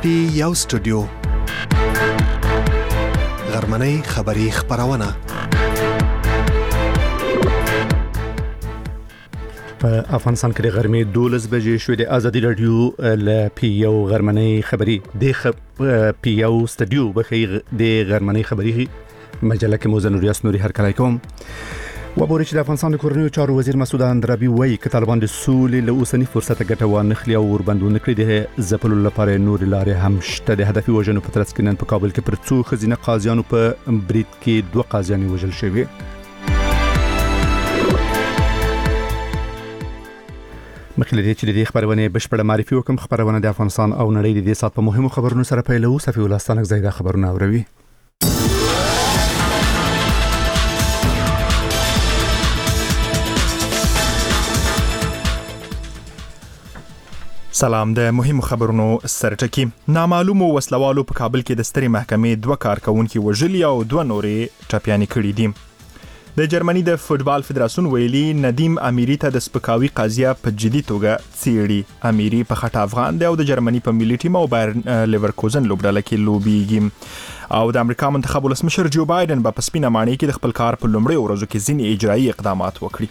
یو سټوډیو غرمنۍ خبری خبرونه په افغانستان کې د غرمې 12 بجې شوې د ازادي رادیو ل پی یو غرمنۍ خبری د پی یو سټوډیو بخیر د غرمنۍ خبری مجله کې موزه نوریاس نوري هر کله کوم وبوري چې د افغانستان د کورنیو چارو وزیر مسعود اندرابي وایي چې طالبان د سولې له اوسنی فرصت ګټه وانخلي او وربندونه کړی د ځپلو لپاره نور لارې هم شته د هدفي وژنو په ترڅ کې نن په کابل کې پر څو خزینه قاضیانو په برید کې 2 قاضیان وژل شوي. مخکې چې د دې خبرونه بشپړه معرفي وکم خبرونه د افغانستان او نړۍ د دې سات په مهمو خبرونو سره پیلو. صفي الله ستانک زیاده خبرونه اوروي. سلام. د مهمو خبرونو سرټکی. نامعلومو وسلوالو په کابل کې د سترې محکمې 2 کارکونکو وژلي او 2 نورې ټپيانې کړې دي. د جرمني د فوتبال فدراسیون ویلي ندیم امیری ته د سپکاوي قضیه په جدي توګه څیړي. امیری په خټه افغان دی او د جرمني په ملي ټیم او بایرن لیورکوزن لوبډله کې لوبيږي او د امریکا منتخب ولسمشر جو بایدن په سپینه مانۍ کې د خپل کار په لومړي ورځو کې ځینې اجرایي اقدامات وکړي.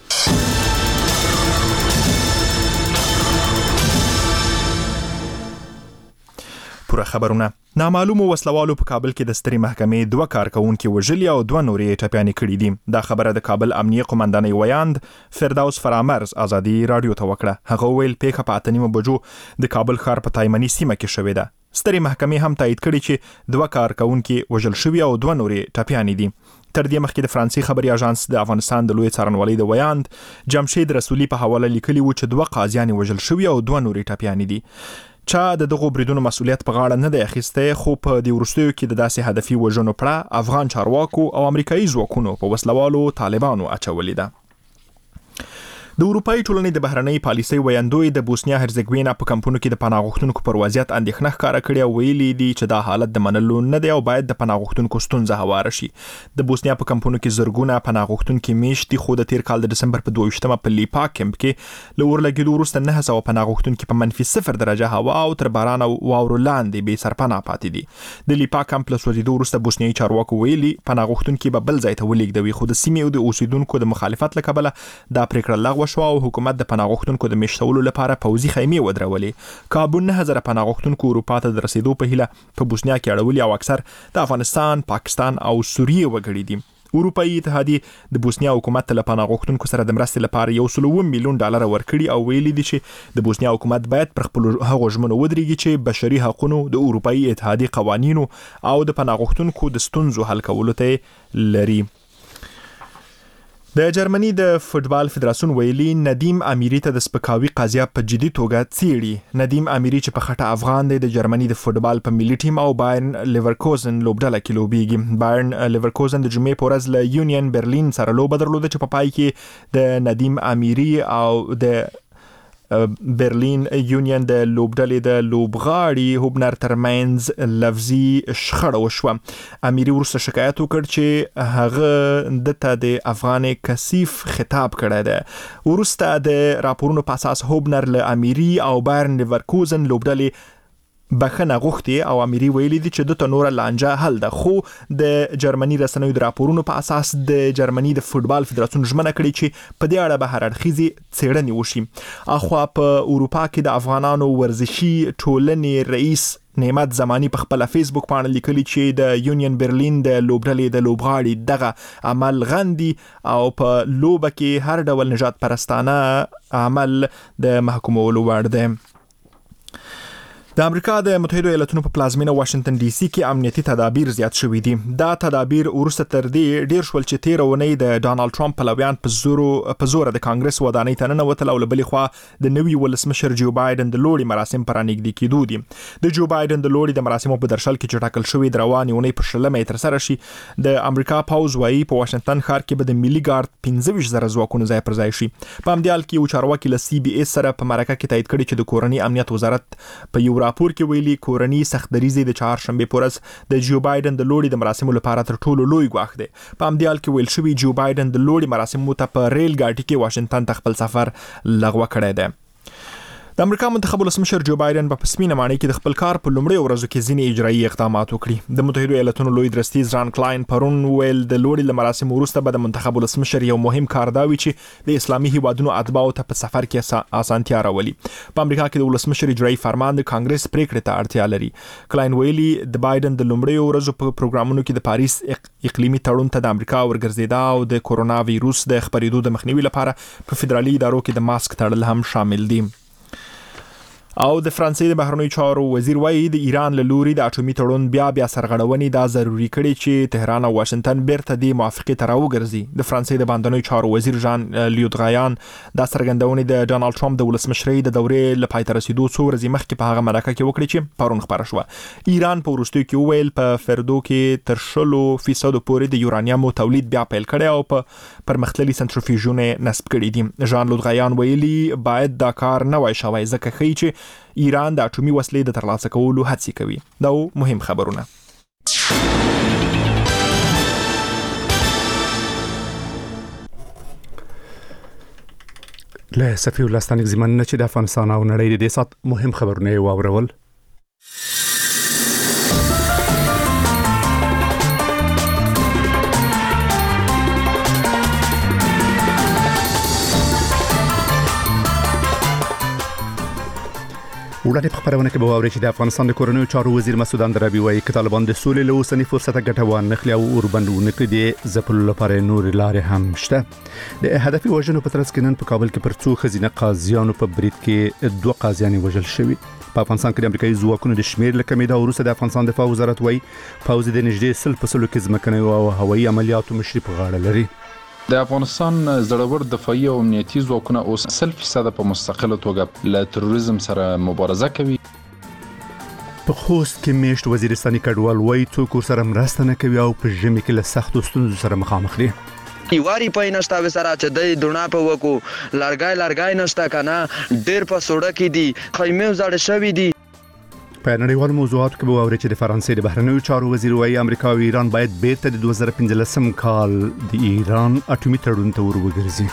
پوره خبرونه. نامعلومو وسلوالو په کابل کې د سترې محکمې 2 کارکونکو وژلي او 2 نورې ټپيانې کړې دي. دا خبره د کابل امنیه قومندانۍ ویاند فردوس فرامرز ازادي رادیو ته وکړه. هغه ویل پیښه په 8 بجو د کابل ښار په تایمنی سیمه کې شوې ده. سترې محکمې هم تایید کړي چې 2 کارکونکو وژل شوي او 2 نورې ټپيانې دي. تر دې مخکې د فرانسې خبري اژانس د افغانستان د لوی څارنوالۍ د ویاند جمشید رسولي په حواله لیکلي و چې 2 قاضیان وژل شوي او 2 نورې ټپيانې دي. چا دغه بریدونو مسؤلیت په غاړه نه دی اخیسته، خو په دې وروستیو کې د داسې هدفي وژنو پړه افغان چارواکو او امریکایي ځواکونو په وسلوالو طالبانو اچولې ده. د اروپאי ټولنې د بهرنۍ پالیسۍ ویاندوی د بوسنیا هرزګوینا په کمپونو کې د پناه غوښتونکو پر وضعیت اندېښنه ښکاره کړې او ویلي دي چې دا حالت د منلو نه دی او باید د پناه غوښتونکو ستونزه هواره شي. د بوسنیا په کمپونو کې زرګونه پناه غوښتونکي میشت دي، خو د تیر کال د دسمبر په 22مه په لیپا کمپ کې له ورلګېدو وروسته 900 پناه غوښتونکي په -0 درجه هوا او تر باران او واورو لاندې بې سرپناه پاتې دي. د لیپا کمپ له سوځېدو وروسته بوسنیایي چارواکو ویلي پناه غوښتونکي به بل ځای ته ولېږدوي، خو د سیمې او د اوسیدونکو د مخالفت له کبله دا پریکړه لغوه شوه او حکومت د پناه غوښتونکو د میشتولو لپاره پوځي خیمې ودرولې. کابو 9000 پناه غوښتونکو اروپا ته د رسیدو په هیله په بوسنیا کې اړولي او اکثر د افغانستان، پاکستان او سوریې وګړي دي. اروپאי اتحادیه د بوسنیا حکومت له پناه غوښتونکو سره د مرستې لپاره $1 میلیون ورکړي او ویلي دي چې د بوسنیا حکومت باید پر خپل هغو ژمنو ودرېږي چې بشري حقوقو د اروپאי اتحادیه قوانینو او د پناه غوښتونکو د ستونزو حل کولو ته لري. د جرمني د فوتبال فدراسیون ویلي ندیم امیری ته د سپکاوي قضیه په جدي توګه څیړي. ندیم امیری چې په خټه افغان دی د جرمني د فوتبال په ملي ټیم او بایرن لیورکوزن لوبډله کې لوبيږي. بایرن لیورکوزن د جمعې په ورځ له یونین برلین سره لوبه درلوده چې په پای کې د ندیم امیری او د برلین یونین د لوبډلې د لوبغاړي هوبنر ترمنځ لفظي شخړه وشوه. امیری ورسره شکایت وکړ چې هغه دته د افغان کثیف خطاب کړی دی. ورسته د راپورونو په اساس هوبنر له امیری او بایرن لیورکوزن لوبډلې بخنه غوښتي او امیری ویلي دي چې د تنور لانجه حل ده، خو د جرمني رسنیو د راپورونو په اساس د جرمني د فوتبال فدراسیون ژمنه کړې چې په دې اړه به هر اړخیزې څېړنې وشي. اخوا په اروپا کې د افغانانو ورزشي ټولنې رئیس نعمت زمانی په خپل فیسبوک باندې لیکلي چې د یونین برلین د لوبډلې د لوبغاړي دغه عمل غندي او په لوبه کې هر ډول نجات پرستانه عمل د محکومولو وړ دی. د امریکا د متحده ایالاتونو په پلازمینه واشنگټن ډي سي کې امنیتي تدابیر زیات شوي دي. دا تدابیر ورسته تر دې ډیر شول چې 13 اونۍ د ډانلډ ټرمپ پلویان په زور د کانګرس ودانۍ ته ننوتل او له بلې خوا د نوي ولسمشر جو بایدن د لوړي مراسم پر نږدې کېدو دي. د جو بایدن د لوړي د مراسمو په درشل کې چې ټاکل شوی د روانې اونۍ په 16 تر سره شي. د امریکا پوز وايي په واشنگټن ښار کې به د ملي ګارد 15000 ځواکونو ځای پر ځای شي. په همدې حال کې یو چارواکي له سی بي اس سره په مرکه کې تایید کړي چې د کورنۍ امنیت وزارت په یو راپور کې ویلي کورنۍ سخت دریزي د چهارشنبه پورز د جو بایدن د لوړي د مراسمو لپاره تر ټولو لوی ګواښ دی. په همدې حال کې ویل شوی جو بایدن د لوړي مراسمو ته په ریل ګاډي کې واشنگټن ته خپل سفر لغوه کړی دی. د امریکا منتخب ولسمشر جو بایدن په پسمینه معنی کې د خپل کار په لومړي ورځو کې ځینې اجرایي اقدامات وکړي. د متحده ایالاتونو لوی درستیز جان کلاین پرون ویل د لوړي مراسم وروسته به د منتخب ولسمشر یو مهم کار دا وي چې د اسلامي هیوادونو اتباعو ته په سفر کې اسانتیا راولي. په امریکا کې د ولسمشر اجرایي فرمان د کانګرس پریکړې ته اړتیا لري. کلاین ویلي د بایدن د لومړي ورځو په پروګرامونو کې د پاریس اقلیمي تړون ته د امریکا ورګرځیدا او د کورونا وایروس د خپرېدو د مخنیوي لپاره په فدرالي ادارو کې د ماسک تړل هم شامل دي. او د فرانسې د بهرنیو چارو وزیر وایي د ایران له لوري د اټومي تړون بیا سرغړونې دا ضروری کړي چې تهران او واشنگټن بیرته د موافقې ته راوګرځي. د فرانسې د باندنیو چارو وزیر ژان لیودغایان دا څرګندونې د ډونالد ټرمپ د ولسمشرۍ د دورې لپاره تر رسیدو څو ورځې مخکې په هغه مرکه کې وکړي چې پرون خبره شوه. ایران په وروستیو کې ویل په فردو کې تر 100% پورې د یورانیم تولید بیا پیل کړي او په پرمختللي سنټریفیوژونه نصب کړي دي. ژان لیودغایان ویلي باید دا کار نه وای شوی ځکه ښیي چې ایران د اټومي وسلې د ترلاسه کولو هڅې کوي. دا مهم خبرونه. له سفیر ولستانیک زمانه چې د افغانستان او نړۍ د سات مهم خبرونه واورول. وړاندې په خبرونه کې به واوري چې د افغانستان د کورنیو چارو وزیر مسعود اندرابي وايي چې طالبان د سولې له اوسنی فرصت ګټه وانخلي او اوربندونه کړي دي ځپلو لپاره نور لارې هم شته. د هدفي وژنو په ترڅ کې نن په کابل کې پر څو خزینه قاضیانو په برید کې 2 قاضیان وژل شوي. په افغانستان کې د امریکایي ځواکونو د شمیر له کمېدا وروسته د افغانستان دفاع وزارت وايي پوځ د نږدې 100% کې ځمکني او هوایي عملیاتو مشري په غاړه لري. د افغانستان زړور دفاعي او امنیتي ځواکونه اوس 100% په مستقله توګه له تروریزم سره مبارزه کوي. په خوست کې میشت وزیرستاني کډوال وایي څوک سره مرسته نه کوي او په ژمي کې له سختو ستونزو سره مخامخ دي. یواری پای نشته وسره چې د دونه په وکو لارګای نشته کنه ډېر په سوډه کې دي خیمه زړه شوی دي. په نړیوال موضوعاتو کې به واوري چې د فرانسې د بهرنیو چارو وزیر وايي امریکا او ایران باید بیرته د 2015 کال د ایران اټومي تړون ته وروګرځي.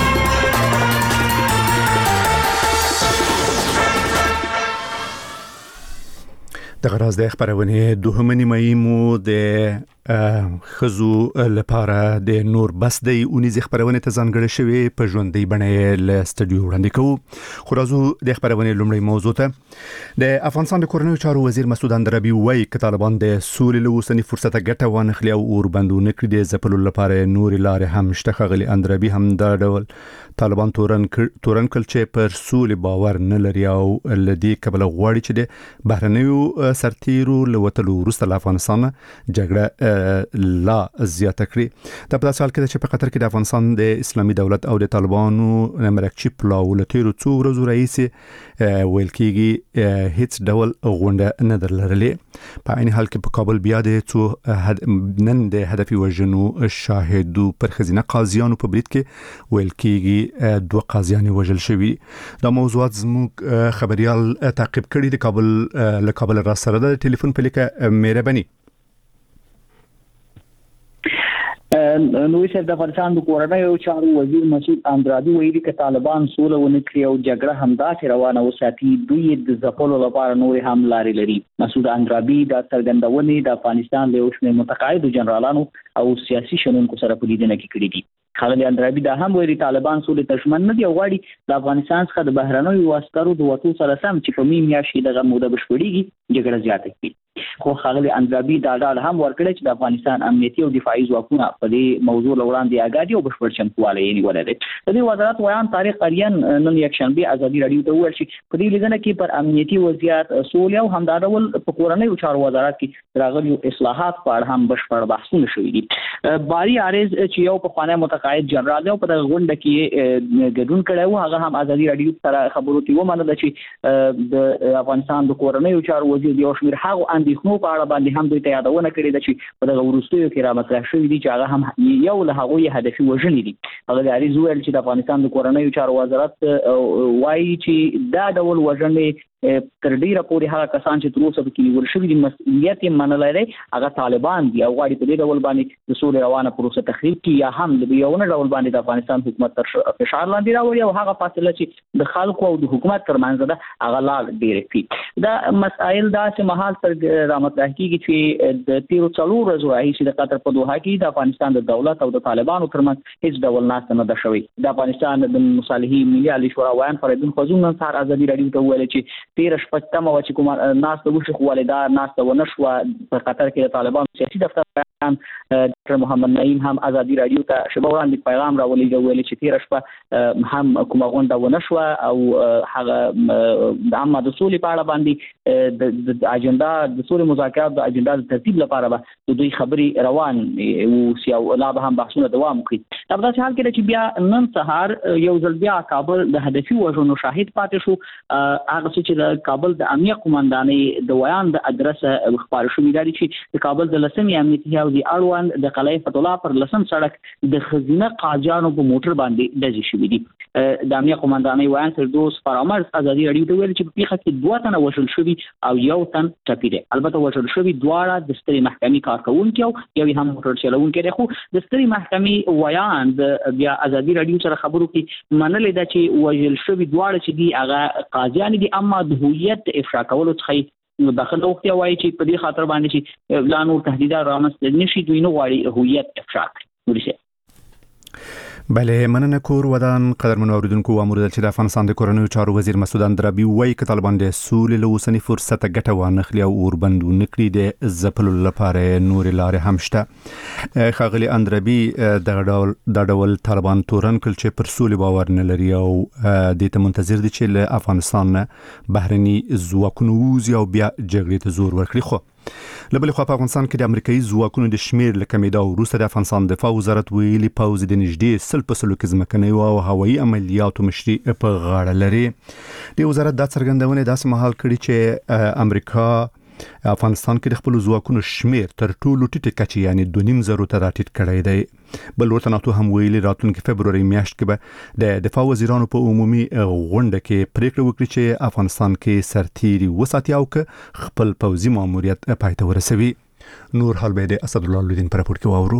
د غراز د خبرونه دوهمه نیمه مو د خزو لپاره د نور بس د اونیز خبرونه ته ځانګړی شوی په ژوندۍ بڼه له استودیو وړاندې کوو. خو راځو د خبرونه لومړی موضوع ته. د افغانستان د کورنیو چارو وزیر مسعود اندرابي وايي چې طالبان د سولې له اوسنی فرصت ګټه وانخلي او اوربندونه کړي د ځپلو لپاره نور لارې هم شته. خغلی اندرابي هم دا ډول طالبان تورن کړ چې پر سولې باور نه لري او لدی قبل غواړي چې د بهرنیو سرتیرو له وټلو وروسته له افغانستان جګړه لا زیاته کړي. د په سال کې چې په قطر کې د افغانستان د اسلامي دولت او د طالبانو مرکچی پلاو لتیرو څو ورځې رئیس ویل کېږي هیڅ ډول غونډه نه درلرلې. په عین حال کې په کابل بیا د څو نن د هدفي وژنو شاهدو پر خزینه قاضیانو په برید کې ویل کېږي 2 قاضیان وژل شوي. دا موضوعات زموږ خبريال تعقیب کړي. د کابل را سره د ټلیفون په لیکه مهرباني. نو چې د افغانستان د کورنیو چارو وزیر مسعود اندرابي ویلي چې طالبان سوله ونکړي او جګړه همداسې روانه وساتي دوی د ځپلو لپاره نور هم لارې لري. مسعود اندرابي د څرګندونې د افغانستان له شمېر متقاعدو جنرالانو او سیاسي شنونکو سره په لیدنه کې کړې دي. خغلی اندرابي دا هم ویلي طالبان سولې تشمن نه دي او غواړي د افغانستان څخه د بهرنیو عسکرو د وټو سره سم چې په میم میاشتې دغه موده بشپړېږي جګړه زیاته کړي. خو خغلی اندرابي دا ډول هم ورکړي چې د افغانستان امنیتي او دفاعي ځواکونه په دې موضوع لوړاندې آګادي او بشپړ چمتووالی یې نیولې ده. د دې وزارت ویان طارق اریان نن یکشنبه ازادي رادیو ته ویل چې په دې لیدنه کې پر امنیتي وضعیت سولې او همدارول په کورنیو چارو وزارت کې راغلي اصلاحات په اړه هم بشپړ بحثونه شوي دي. باری عارض چې یو په خانه متقاعد جنرال او په دغه غونډه کې ګډون کړی و هغه هم ازادي رادیو سره خبرو کې ومنله چې د افغانستان د کورنیو چارو وزیر یو شمېر هغه اندېښنو په اړه باندې هم دوی ته یادونه کړې ده چې په دغه وروستیو کې رامطرح شوي دي چې هغه هم یو له هغوی هدفي وژنې دي. هغه عریض ویل چې د افغانستان د کورنیو چارو وزارت وایي چې دا ډول وژنې تر ډیره پورې هغه کسان چې تر اوسه کې نیول شوي دي مسؤلیت یې منلی دی هغه طالبان دي او غواړي په دې ډول باندې د سولې روانه پروسه تخریب کړي یا هم د یوونه ډول باندې د افغانستان حکومت تر فشار لاندې راوړي او هغه فاصله چې د خلکو او د حکومت ترمنځ ده هغه لا ډېره کړي. دا مسایل داسې مهال سره رامطرح کېږي چې د تیرو 4 ورځو راهیسې د قطر په دوحه کې د افغانستان د دولت او د طالبانو ترمنځ هیڅ ډول ناسته نه ده شوې. د افغانستان د مصالحې ملي عالی شورا ویان فریدون خزون نن سهار ازادي راډیو ته وویل چې 13 شپه تمه چې کومه ناسته وشي خو والدا ناسته ونه شوه. په قطر کې د طالبانو سیاسي دفتر ډاکټر محمد نعیم هم ازادي راډیو ته شبه وړاندې پیغام راولېږه ویل چې 13 شپه هم کومه غونډه ونه شوه او هغه د عامه د سولې په اړه باندې د اجنډا د سولې مذاکرات د اجنډا د ترتیب لپاره به د دوی خبرې روان او لا به هم بحثونه دوام کوي. په داسې حال کې چې بیا نن سهار یو ځل بیا کابل د هدفي وژنو شاهد پاتې شو. هغه چې د کابل د امنیه قومندانۍ د ویان د ادرسه خبر شوې ده چې د کابل د لسمې امنیتي حوزې اړوند د قلعه فتح الله پر لسم سړک د خزینه قاجانو په موټر باندې ډزې شوې دي. د امنیه قومندانۍ ویان فردوس فرامرز ازادي راډیو ته ویل چې په پیښه کې 2 تنه وژل شوي او 1 تن ټپي دی. البته وژل شوي دواړه د سترې محکمې کارکونکي او یو هم موټر چلونکی دی. خو د سترې محکمې ویان د بیا ازادي راډیو سره خبرو کې منلې ده چې وژل شوي دواړه چې دي هغه قاضیان دي اما د هویت افشا کولو څخه داخله وختي وایي چې په دې خاطر باندې چې لا نور تهدیدات رامنځته نشي دوی نه غواړي هویت افشا کړي. بله مننه کور ودان قدرمن اوریدونکو امر چې د افغانستان د کورنیو چارو وزیر مسعود اندرابي وایي چې طالبان د سولې له اوسنی فرصت ګټه وانخلي او اوربند نکړي د ځپلو لپاره نور لارې هم شته. ښاغلي اندرابي د ډول طالبان تورن کړ چې پر سولې باور نه لري او د ته منتظر دي چې له افغانستان بهرني ځواکونه ووځي او بیا جګړې ته زور ورکړي. خو لبل خو په افغانستان کې د امریکایي ځواکونو د شمیر لکمیدا او روسه د افغانستان دفاع وزارت ویلي پوز د نږدې 100% کې ځمکني او هوایي عملیاتو مشري په غاړه لري. د وزارت د څرګندونې داسې مهال کړي چې امریکا افغانستان کې د خپل ځواکونو شمیر تر ټولو ټیټه کچه یعنی 2.5 ته راټیټ کړی دی. بل ورته ناتو هم ویلي راتلونکي فبروري میاشت کې به د دفاع وزیرانو په عمومي غونډه کې پریکړه وکړي چې افغانستان کې سرتیري وساتي او خپل پوځي ماموریت پای ته ورسوي. نور حال به د اسد الله الدین پر راپور کې واورو.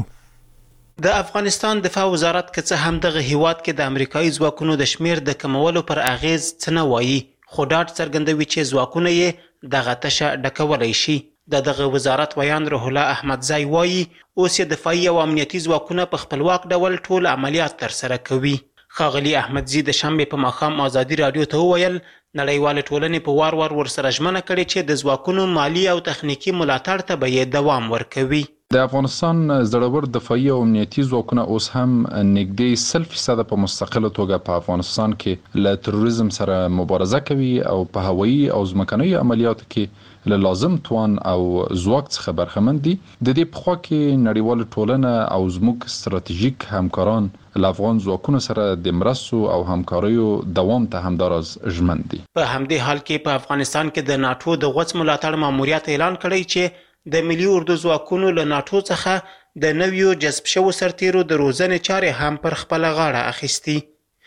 د افغانستان دفاع وزارت که څه هم دغه هیواد کې د امریکایي ځواکونو د شمیر د کمولو پر اغیز څه نه وایي خو ډاډ څرګندوي چې ځواکونه یې دغه تشه ډکولی شي. دغه وزارت ویان روح الله احمدزی وایي اوس یې دفاعي او امنیتي ځواکونه په خپلواک ډول ټول عملیات ترسره کوي. ښاغلي احمدزی د شنبې په ماښام ازادي راډیو ته وویل نړیوالې ټولنې په وار ورسره ژمنه کړې چې د ځواکونو مالی او تخنیکي ملاتړ ته به یې دوام ورکوي. د افغانستان زړور دفاعي او امنیتي ځواکونه اوس هم نږدې 100% په مستقله توګه په افغانستان کې له تروریزم سره مبارزه کوي او په هوایي او ځمکني عملیاتو کې له لازم توان او ځواک څخه برخمن دي. د دې په خوا کې نړیوال ټولنه او زموږ ستراتیژیک همکاران له افغان ځواکونو سره د مرستو او همکاریو دوام ته همداراز ژمن دي. په همدې حال کې په افغانستان کې د ناتو د غوڅ ملاتړ ماموریت اعلان کړی چې د ملي اردو ځواکونو له ناتو څخه د نویو جذب شوو سرتیرو د روزنې چارې هم پر خپل غاړه اخیستي.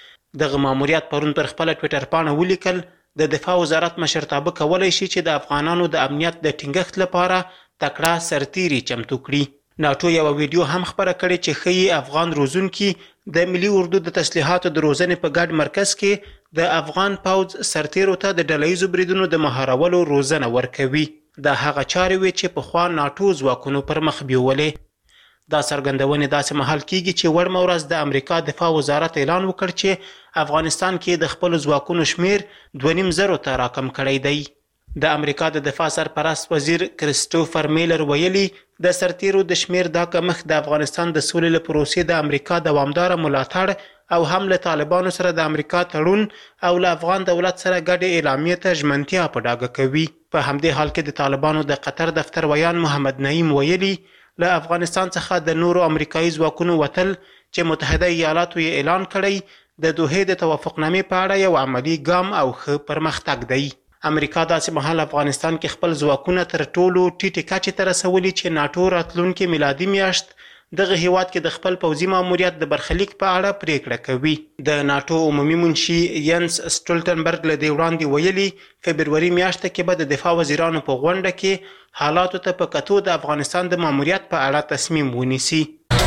دغه ماموریت پرون پر خپل ټویټر پاڼه ولیکل د دفاع وزارت مشرتابه کولای شي چې د افغانانو د امنیت د ټینګښت لپاره تکړه سرتیري چمتو کړي. ناتو یو ویډیو هم خبره کړې چې ښیي افغان روزونکي د ملي اردو د تسلیحاتو د روزنې په ګډ مرکز کې د افغان پوځ سرتیرو ته د ډلهییزو بریدونو د مهارولو روزنه ورکوي. دا هغه چارې وې چې پخوا ناتو ځواکونو پر مخ بیولې. دا څرګندونې داسې مهال کیږي چې وړمه ورځ د امریکا دفاع وزارت اعلان وکړ چې افغانستان کې د خپل ځواکونو شمیر 2.5 ته راکم کړی دی. د امریکا د دفاع سرپرست وزیر کریسټوفر میلر ویلي د سرتیرو د شمیر دا کمښت د افغانستان د سولې له پروسې د امریکا دوامداره ملاتړ او هم له طالبانو سره د امریکا تړون او له افغان دولت سره ګډې اعلامیې ته ژمنتیا په ډاګه کوي. په همدې حال کې د طالبانو د قطر دفتر ویان محمد نعیم ویلي له افغانستان څخه د نورو امریکایي ځواکونو وتل چې متحده ایالاتو یې اعلان کړی د دوحې د توافقنامې په اړه یو عملی ګام او ښه پرمختګ دی. امریکا داسې مهال افغانستان کې خپل ځواکونه تر ټولو ټیټې کچې ته رسولي چې ناټو راتلونکې میلادي میاشت دغه هیواد کې د خپل پوځي ماموریت د برخلیک په اړه پریکړه کوي. د ناتو عمومي منشي ینس سټولټنبرګ له دې وړاندې ویلي فبروري میاشته کې به د دفاع وزیرانو په غونډه کې حالاتو ته په کتو د افغانستان د ماموریت په اړه تصمیم ونیسي.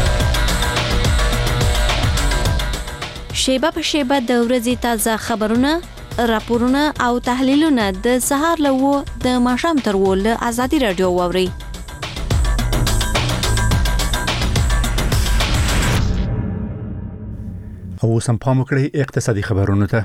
شیبه په شیبه د ورځې تازه خبرونه، راپورونه او تحلیلونه د سهار له 9 د ماښام تر 10 له ازادي رادیو واورئ. او سم پام وکړئ اقتصادي خبرونه ته.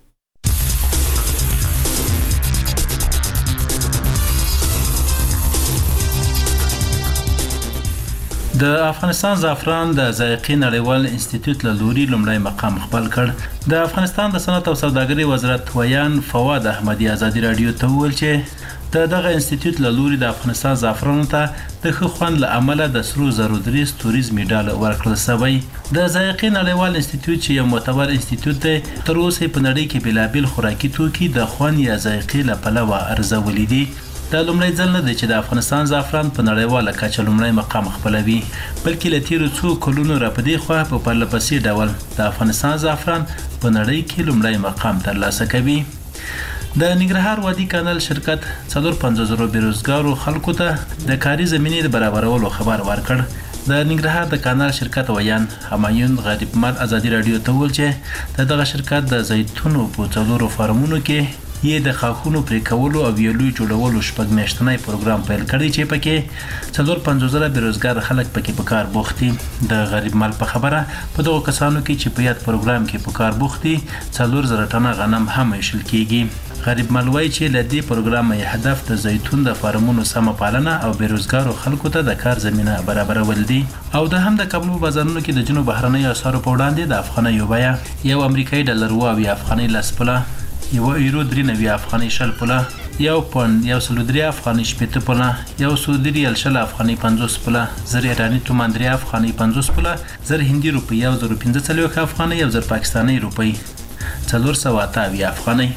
د افغانستان زعفران د ذایقې نړیوال انسټیټیوټ له لوري لومړی مقام خپل کړ. د افغانستان د صنعت او سوداګرۍ وزارت ویان فواد احمدی ازادي رادیو ته وویل چې دغه انسټیټیوټ له لوري د افغانستان زعفرانو ته د ښه خوند له امله د سرو زرو دریز توريزمي ډال ورکړل شوی. د ذایقې نړیوال انسټیټیوټ چې یو معتبر انسټیټیوټ دی تر اوسه په نړۍ کې بلابل خوراکي توکي د خوند یا ذایقې له پلوه ارزولي دي. دا لومړی ځل نه دی چې د افغانستان زعفران په نړیواله کچه لومړی مقام خپلوي، بلکې له تیرو څو کلونو راپدې خوا په پرلپسې ډول د افغانستان زعفران په نړۍ کې لومړی مقام ترلاسه کوي. د ننګرهار وادي کانال شرکت 450,000 بیروزګارو خلکو ته د کاري زمینې برابرولو خبر ورکړ. د ننګرهار د کانال شرکت ویان همایون غریب مال ازادي رادیو ته وویل چې دغه شرکت د زیتونو په 4 فارمونو کې یې د خاخونو پرې کولو او ویلوی جوړولو شپږ میاشتنی پروګرام پیل کړی چې پکې 450,000 بیروزګار خلک پکې په کار بوخت دي. د غریب مال په خبره په دغه کسانو کې چې په یاد پروګرام کې په کار بوخت دي 4,000 ټنه غنم هم ویشل کیږي. غریب مال وایي چې له دې پروګرام یې هدف د زیتون د فارمونو سمه پالنه او بیروزګارو خلکو ته د کار زمینه برابرول دي. او د هم د کابل په بازارونو کې د جنوب بهرنۍ اسعارو په وړاندې د افغانۍ بیه یو امریکایي ډالر او افغانۍ لسپله، یو ایرو 93 افغانۍ شل پوله، یو پوند 103 افغانۍ شپېته پوله، یو سعودي ریال شل افغانۍ 50 پوله، زر ایراني تومان 3 افغانۍ 50 پوله، زر هندي روپۍ 1045 افغانۍ او زر پاکستاني روپۍ 428 افغانۍ.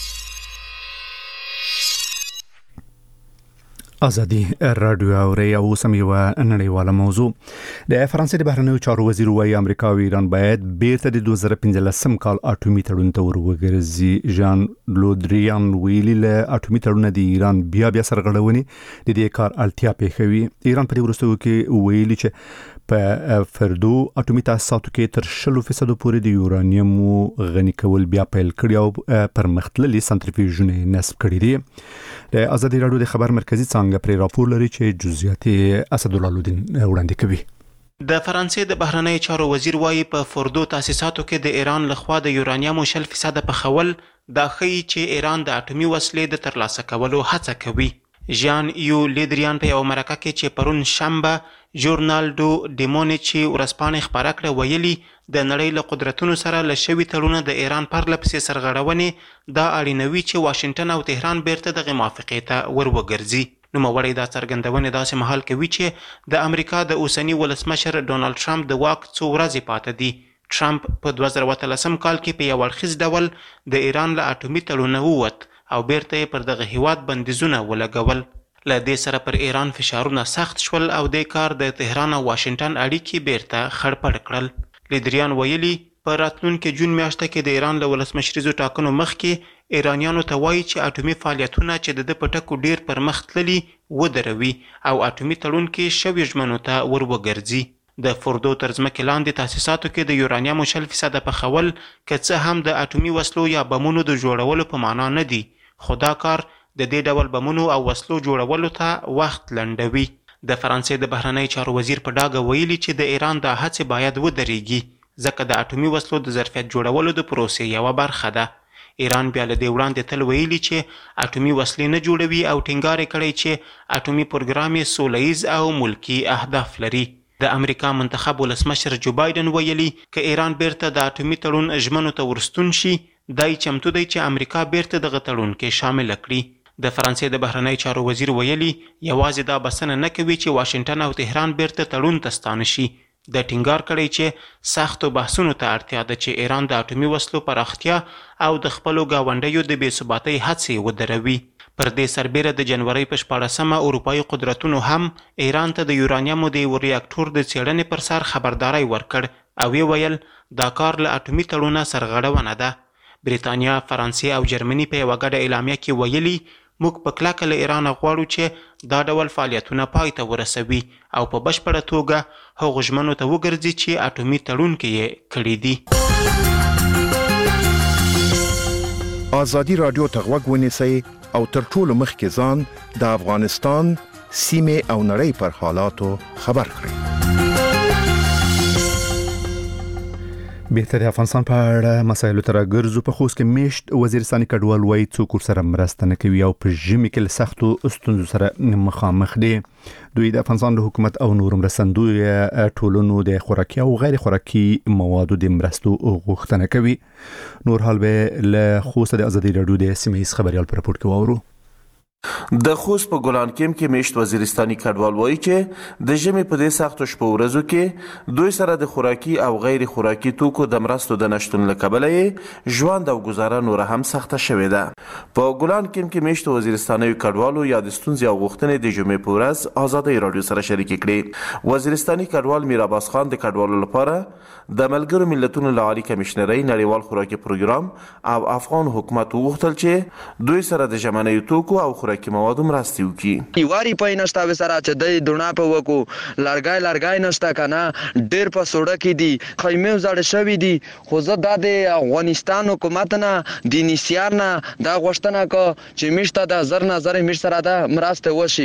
ازادي رادیو اوري او سميوه نړیواله موضوع. د فرانسې د بهرنیو چارو وزیر وايي امریکا او ایران باید بیرته د 2015 کال اټومي تړون ته وروګرځي. ژان لودریان ویلي له اټومي تړون د ایران بیا سرغړونې د دې کار اړتیا پېښوي. ایران په دې وروستیو کې ویلي چې په فردو اټومي تاسیساتو کې تر 60% پورې د یورانیم غني کول بیا پیل کړی او پرمختللي سنټریفیوژونه نصب کړي دي. د ازادي رادیو د خبر مرکزی څنګه پر راپور لري چې جزئیات اسد الله الدین وړاندې کوي. د فرانسې د بهرنی چارو وزیر وایي په فردو تاسیساتو کې د ایران لخوا د یورانیم 60% پخول دا ښیي چې ایران د اټومي وسلې د ترلاسه کولو هڅه کوي. ژان یو لیدریان په یو مرکه کې چې پرون شنبه ژورنال ډو ډیمونیچي ورځپاڼې خپاره کړه ویلي د نړۍ له قدرتونو سره له شوي تړونه د ایران پرلپسې سرغړونې دا اړینوي چې واشنګټن او تهران بیرته دغه موافقې ته وروګرځي. نوموړی دا څرګندونې داسې مهال کوي چې د امریکا د اوسني ولسمشر ډونالد ټرمپ د واک څو ورځې پاتې دي. ټرمپ په 2013 کال کې په یو اړخیز ډول د ایران له اټومي تړونه ووت او بیرته یې پر دغه هیواد بندیزونه ولګول. له دې سره پر ایران فشارونه سخت شول او د کار د تهران او واشنګټن اړیکې بیرته خړپړ کړل. لیدریان ویلي په راتلونکي جون میاشته کې د ایران له ولسمشریزو ټاکنو مخکې ایرانیانو ته وایي چې اټومي فعالیتونه چې د پټکو ډیر پرمختللي ودروي او اټومي تړون کې شوي ژمنو ته وروګرځي. د فردو تر ځمکې لاندې تاسیساتو کې د یورانیم 60% پخول که څه هم د اټومي وسلو یا بمونو د جوړولو په معنا نه دي، خو دا کار د دې ډول بمونو او وسلو جوړولو ته وخت لنډوي. د فرانسې د بهرنی چارو وزیر په ډاګه ویلي چې د ایران دا هڅې باید ودرېږي ځکه د اټومي وسلو د ظرفیت جوړولو د پروسې یوه برخه ده. ایران بیا له دې وړاندې تل ویلي چې اټومي وسلې نه جوړوي او ټینګار یې کړی چې اټومي پروګرام یې سوله ییز او ملکي اهداف لري. د امریکا منتخب ولسمشر جو بایدن ویلي که ایران بیرته د اټومي تړون ژمنو ته ورستون شي دای چمتو دی چې امریکا بیرته دغه تړون کې شامل کړي. د فرانسې د بهرنی چارو وزیر ویلي یوازې دا بسنه نه کوي چې واشنګټن او تهران بیرته تړون ته ستانه شي، د ټینګار کړی چې سختو بحثونو ته اړتیا ده چې ایران د اټومي وسلو پراختیا او د خپلو ګاونډیو د بې ثباتۍ هڅې ودروي. پر دې سربیره د جنوري په 14مه اروپایي قدرتونو هم ایران ته د یورانیمو د یو ریاکټور د څېړنې پر سر خبرداری ورکړ او ویل دا کار له اټومي تړونه سرغړونه ده. بریتانیا، فرانسې او جرمني په یوه ګډه اعلامیه کې ویلي موږ په کلکه له ایران غواړو چې دا ډول فعالیتونه پای ته ورسوي او په بشپړه توګه هغو ژمنو ته وګرځي چې اټومي تړون کې یې کړي دي. ازادي راډیو ته غوږ ونیسئ او تر ټولو مخکې ځان د افغانستان سیمې او نړۍ پر حالاتو خبر کړئ. بهتر افغانستان په اړه مسایلو تر ګرځو په خوست کې میشت وزیرستاني کډوال وایي څوک سره مرسته نه کوي او په ژمي کې له سختو ستونزو سره مخامخ دي. دوی د افغانستان د حکومت او نور مرستندوی ټولنو د خوراکي او غیر خوراکي موادو د مرستو غوښتنه کوي. نور حال به له خوست د ازادي راډیو د سیمه‌ایز خبريال پر راپور کې واورو. د خوست په ګلان کیم کې میشت وزیرستاني کډوال وایي چې د ژمي په دې سختو شپو ورځو کې دوی سره د خوراکي او غیر خوراکي توکو د مرستو د نشټون له کبله ژوند او گزاره نور هم سخته شوې ده. په ګلان کیم کې میشت وزیرستاني کډوالو یا د ستونزې او غوښتنې د ژمي په ورځ ازادي راډیو سره شریک کړي. وزیرستاني کډوال میر عباس خان د کډوالو لپاره د ملګرو ملتونو له عالی کمشنرۍ نړیوال خوراکي پروګرام او افغان حکومت وغوښتل چې دوی سره د ژمنیو توکو او خوراکي موادو مرستې وکړي. یواری پای نشته وسره چې د دونه په وکو لړګای نشته کنه ډېر په سوډه کې دي خیمه زړه شوی دي خو زه د افغانستان حکومت نه د نسیار نه دا غوښتنه کو چې مشته د زر نظر مش سره د مرسته وشي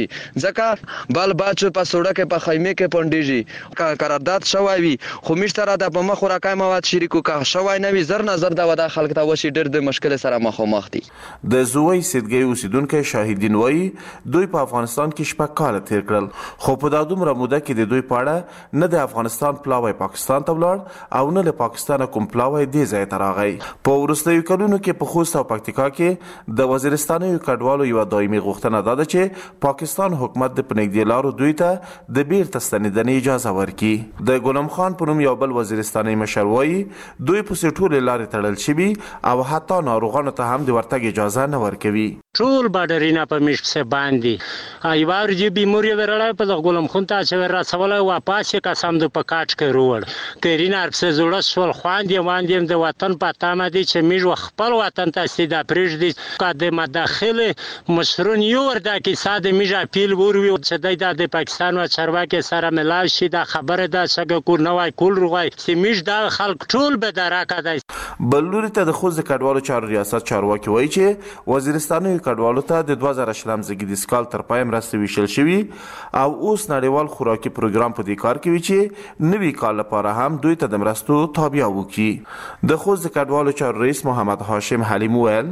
ځکه بل باچ په سوډه کې په خیمه کې پونډيږي قرارداد شوی وي خو مش سره د په مخ راکای مواد شریکو کا شوی نه وي زر نظر د ودا خلک ته وشي ډېر د مشکل سره مخامخ دي. د زوی سیدګي اوسیدونکو شاهدین وایي دوی په افغانستان کې شپږ کال تیر کړل خو په دا دومره موده کې د دوی پاړه نه د افغانستان پلاوی پاکستان ته ولاړ او نه له پاکستان کوم پلاوی دی ځای ته راغی. په وروستیو کلونو کې په خوست او پکتیکا کې د وزیرستاني کډوالو یو دایمي غوښتنه ده چې پاکستان حکومت د پنځګدي لارو دوی ته د بیرته ستنېدنې اجازه ورکړي. د غلام خان په نوم یو بل وزیرستاني مشر وایي دوی په ټول لارې تړل شوي او حتی ناروغانو ته هم د ورتګ اجازه نه ورکوي. ټول باډرینا په مش څه باندې ایوار جی بیموري ورړای په غلام خون ته چې رسوله و پاسه قسم د پکاټ کې روړ تیرین ارپسه جوړه سول خواندې واندې د وطن پتا مې دي چې میژ خپل وطن ته سیده پرېږ دي قدم مداخله مشرون یو وردا کې ساده میژ اپیل وروي چې د پاکستان او چارواکي سره ملال شي دا خبره ده چې کو نوای کول روغای چې میژ د خلک ټول به دراکه ده. بلوري ته د خوځ کډوالو چارو ریاست چارواکي وایي چې وزیرستاني کډوالو ته د 2000 زګیدس کال تر پای مرستې ویشل شوی او اوس نړیوال خوراکي پروګرام په دې کار کوي چې نوي کال لپاره هم دوی ته د مرستو تابع وکړي. د خوځ کډوالو چارو رئیس محمد هاشم حلیم ویل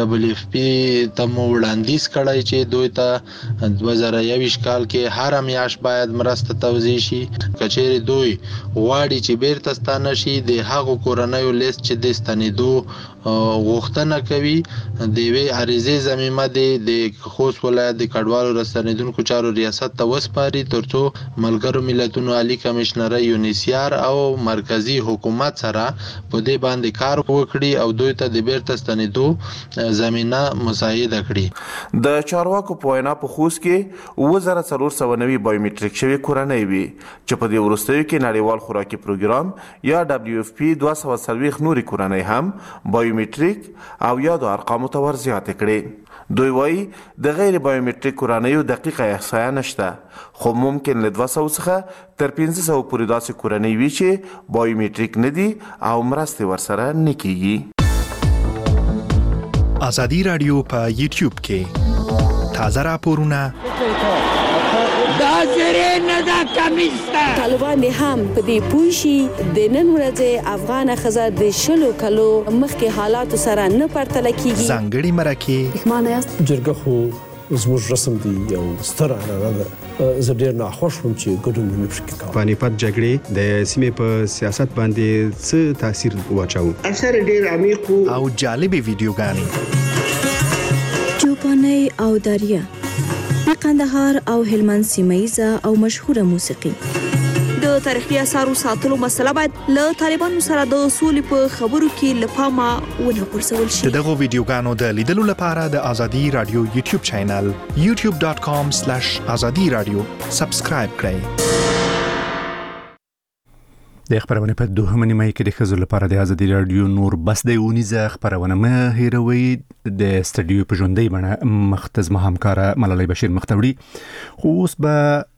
WFP ته وړاندیز کړی چې دوی ته 2021 کال کې هر میاش باید مرسته توزیع شي کچېری دوی واړي چې بیرته ستانه شي د هغو کورنیو لیست چې د ستنېدو غوښتنه کوي د وی عریضه زميمه د خوست ولایت د کډوالو رسنیدونکو چارو ریاست ته وسپاري ترڅو ملګرو ملتونو عالی کمشنرۍ یونیسیار او مرکزی حکومت سره په دې باندې کار وکړي او دوی ته د بیرته ستنېدو زمينه مساعده کړي. د چارواکو په وینا په خوست کې 2490 بایومټریک شوی کورنۍ وي چې په دې وروستیو کې نړیوال خوراکي پروګرام یا WFP 240 نوري کورنۍ هم بایومټریک او یادو ارقامو ته ورزیات کړي. دوی وایي د غیر بایومټریک کورنیو دقیقه احصایه نشته خو ممکن له 200 څخه تر 500 پورې داسې کورنۍ وي چې بایومټریک نه دي او مرستې ورسره نه کیږي. ازادي راډیو په یوټیوب کې تازه راپورونه طالبان هم په دې پوښي د نن ورځې افغان خزه د شلو کلو مخکې حالات سره نه پرتله کیږي. ځانګړي مرکه معنی است جرګه خو زموږ رسم دی یو ستر عنعنه ده. زه ډېر ناخوښ وم چې ګډون نه شي کېدای. پانیپت جګړې د سیمې په سیاست باندې څه تاثیر واچاو؟ اثر ډېر عمیق او جالبې ویډیوګانې چوپاني او دریا د قندهار او هلمند سیمه ییزه او مشهوره موسیقي د د تاریخي آثارو ساتلو مسله باید له طالبانو سره د سولې په خبرو کې لپاره ونه پرسول شي. دغه ویډیوګانو د لیدلو لپاره د ازادي رادیو یوټیوب چینل youtube.com/azadiradio سبسکرایب کړئ. د خبرونه په دوهمه نیمه کې د خزر لپاره د ازادي رادیو نور بس د اونیزه خبرونه مه هیروي. د استډیو په ژوندۍ باندې مختزمه همکاره ملالۍ بشیر مختوړي خو اوس به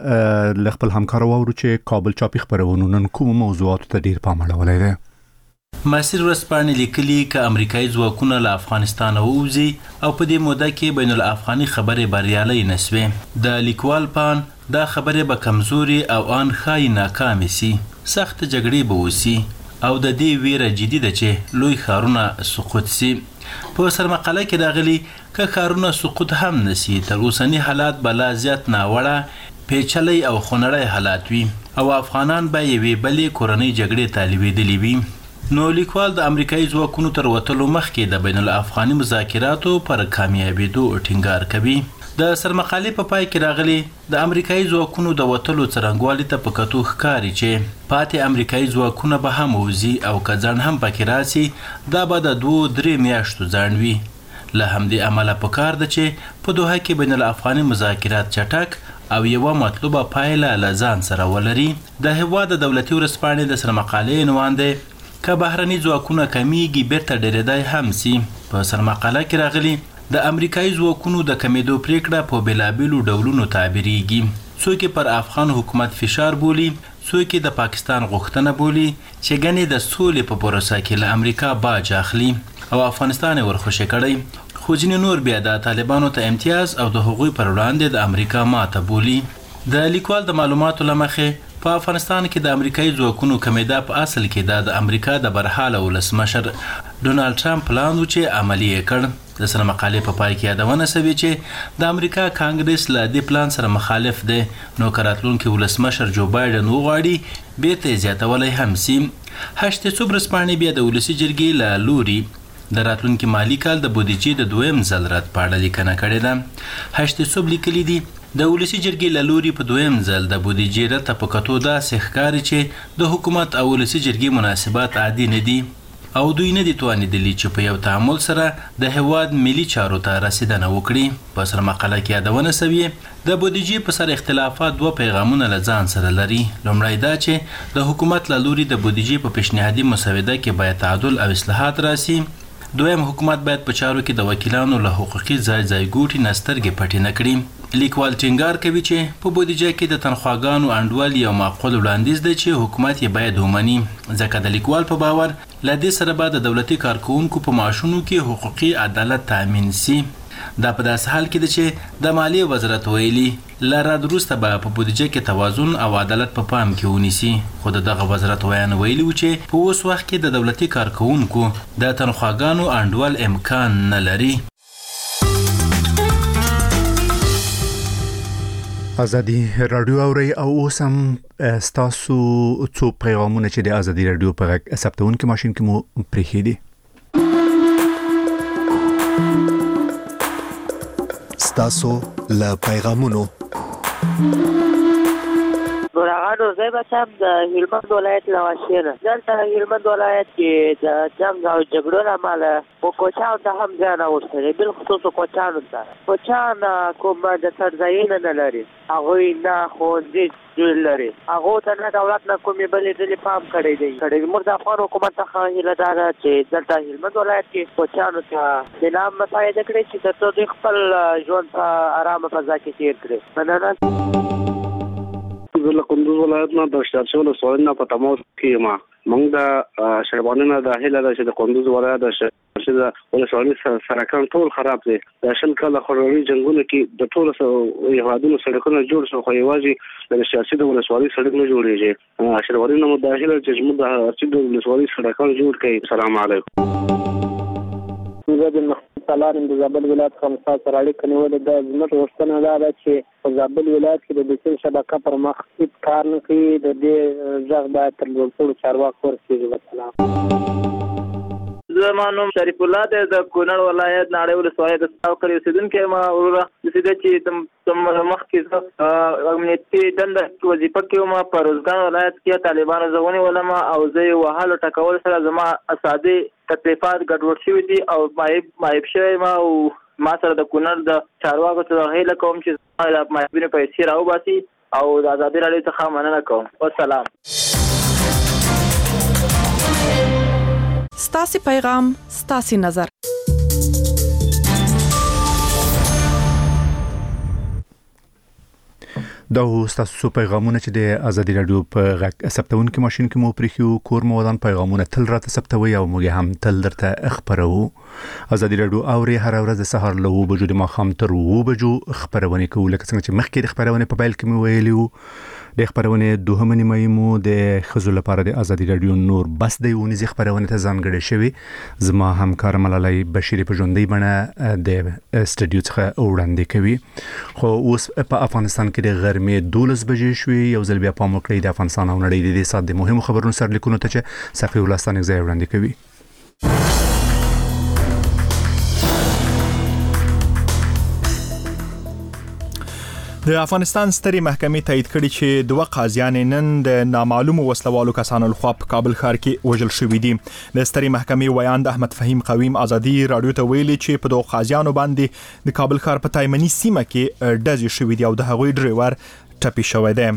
خپل همکار وورو چې کابل چاپی خبرونه نن کوم موضوعات ته ډیر پام اړولای دي. ماسیر ورسپانې لیکلي ک امریکایي ځواکونه له افغانستان ووزي او په دې موده کې بین الافغاني خبرې بریالي نسوي. د لیکوال پان دا خبره به کمزوري او ان خای ناکام سي. سخت جګړې به وسی او د دې ویره جدي ده چې لوی ښارونه سقوط سي. په سرمقاله کې راغلي ک ښارونه سقوط هم نسی تر اوسنی حالات بلا زیات ناوړه پیچلې او خنړې حالات وي او افغانان به یوې بلې کورنۍ جګړې طالبېدلې وي. نو لیکوال د امریکایي ځواکونو تر وتلو مخکې د بین الافغاني مذاکراتو پر کامیابېدو ټینګار کوي. د سرمقالې په پای کې راغلي د امریکایي ځواکونو د وتلو څرنګوالي ته په کتو ښکاري چې پاتې امریکایي ځواکونه به هم وځي او که ځان هم پکې راسي دا به د 2-3 میاشتو ځان وي. له همدې امله پکار ده چې په دوحه کې بین الافغاني مذاکرات چټک او یوه مطلوبه پایله له ځان سره ولري. د هېواد د دولتي ورځپاڼې د سرمقالې عنوان دی که بهرني ځواکونه کمیږي بیرته ډېرېدای هم سي. په سرمقاله کې راغلي د امریکایي ځواکونو د کمیدو پریکړه په بېلابېلو ډولونو تعبیرېږي. څوک پر افغان حکومت فشار بولي، څوک د پاکستان غوښتنه بولي چې ګنې د سولې په پروسه کې له امریکا باج اخلي او افغانستان ورخوشي کړي. خو ځینې نور بیا د طالبانو ته امتیاز او د هغوی پر وړاندې د امریکا ماته بولي. د لیکوال د معلوماتو له مخې په افغانستان کې د امریکایي ځواکونو کمیدا په اصل کې د امریکا د برحاله ولسمشر ډونالد ټرمپ پلان و چې عملی کړ. د سرمقالې په پای کې یادونه شوې چې د امریکا کانګرس له دې پلان سره مخالف دی. نو راتلونکي ولسمشر جو بایدن وغواړي بیرته زیاتولی هم سي. هشت صبح ورځپاڼې بیا د ولسي جرګې له لوري د راتلونکي مالی کال د بودیجې د دویم ځل رد په اړه لیکنه کړې ده. هشت صبح لیکلي دي د ولسي جرګې له لوري په دویم ځل د بودیجې رد ته په کتو داسې ښکاري چې د حکومت او ولسي جرګې مناسبات عادي نه دي او دوی نه دي توانېدلي چې په یو تعامل سره د هېواد ملي چارو ته رسیدنه وکړي. په سرمقاله کې یادونه شوې د بودیجې په سر اختلافات 2 پیغامونه له ځان سره لري. لومړی دا چې د حکومت له لوري د بودیجې په پیشنهادي مسوده کې باید تعادل او اصلاحات راسي. دویم حکومت باید په چارو کې د وکیلانو له حقوقي ځای ګوټي نسترګې پټې نه کړي. لیکوال ټینګار کوي چې په بودیجه کې د تنخواګانو انډول یو معقول وړاندیز دی چې حکومت یې باید ومني. ځکه د لیکوال په باور له دې سره به د دولتي کارکوونکو په معاشونو کې حقوقي عدالت تامین سي. دا په داسې حال کې ده چې د مالیې وزارت ویلي له رد وروسته به په بودیجه کې توازن او عدالت په پام کې ونیسي. خو د دغه وزارت ویان ویلي و چې په اوس وخت کې د دولتي کارکوونکو د تنخواګانو انډول امکان نه لري. ازادي رادیو اوري او اوس هم ستاسو څو پیغامونه چې د ازادي رادیو په ثبتونکو ماشين کې مو پرېښي دي. ستاسو له پیغامونو نورغانو زه بچم د هلمند ولایت لواشینه. دلته هلمند ولایت کې د جنګ او جګړو له امله کوچیانو ته هم زیان اوښتلی، بالخصوص کوچیانو ته. کوچیان کوم د څړځایونه نه لري، هغوی نه ښوونځي لري، هغو ته نه دولت نه کومې بلې ډلې پام کړی دی. موږ د افغان حکومت څخه هیله دا ده چې دلته هلمند ولایت کې کوچیانو ته نظام مساعده کړي چې تر څو دوی خپل ژوند په ارامه فضا کې تېر کړي. مننه. زه له کندوز ولایت نه د شهرچه ولسوالۍ نه په تماس کې یم. موږ د شرباني نه د هیله ده چې د کندوز ولایت د شهرچه ولسوالۍ سرکان ټول خراب دي. د 20 کاله خړوري جنګونو کې د ټولو هیوادونو سړکونه جوړ شو، خو یوازې د شهرچه ولسوالۍ سړک نه جوړېږي. شرباني نه مداخله چې موږ د شهرچه ولسوالۍ سړکان جوړ کړي. السلام علیکم. زه د مختلارم د زابل ولایت څخه سره اړیکه نیولې ده. زموږ غوښتنه دا ده چې په زابل ولایت کې د ډیجیټل شبکه پر مخ کار نه کوي. د دې غږ باید تر لوړ چارواکو ورسېږي. وسلام. زمانو شریف الله د کونړ ولایت ناړۍ ولسوالۍ د څاوکړې اوسیدونکی ما وروره د چې تم مخکې امنیتي دنده وظیفه کې ما په روزګان ولایت کې طالبانو ځونی ولما او زه وهلو ټکول سره زما اسادي تکلیفات ګډوډ شوي دي او مایب شوی ما او ما سره د کونړ د چارواکو څخه هیله کوم چې د مایبینو پیسې راوباسي او د ازادي راډیو څخه مننه کوم. والسلام. ستاسو پیغام ستاسو نظر. دا تاسو پیغامونه چې د ازادي رادیو په غږ ثبتونکو ماشين کې مو پرېخو کور مو ودان پیغامونه تل راته ثبتوي او موږ هم تل درته خبرو. ازادي رادیو اوري هر ورځ د سهار له 9 بجو د ماښام تر 2 بجو خبرونه کوي لکه څنګه چې مخکې د خبرونه په بیل کې مو ویلو د خبرونه دوه نیمه مو د خزو لپاره د ازادي رادیو نور بس دی ونیزي خبرونه ته ځانګړي شوی زما همکار ملالۍ بشیر په ژوندۍ بڼه د استودیو څخه وړاندې کوي. خو اوس په افغانستان کې د غرمې 12 بجې شوې یو ځل بیا پام وکړئ د افغانستان او نړۍ د دې سات د مهمو خبرونو سره لیکونو ته چې صفي ولستان ځای وړاندې کوي. د افغانستان سترې محکمې تایید کړي چې دوه قاضیان نن د نامعلومو وسلوالو کسانو لخوا په کابل ښار کې وژل شوي دي. د سترې محکمې ویاند احمد فهیم قویم ازادي رادیو ته ویلي چې په دوه قاضیانو باندې د کابل ښار په تایمنی سیمه کې ډزې شوي دي او د هغوی ډرایور ټپي شوی دی.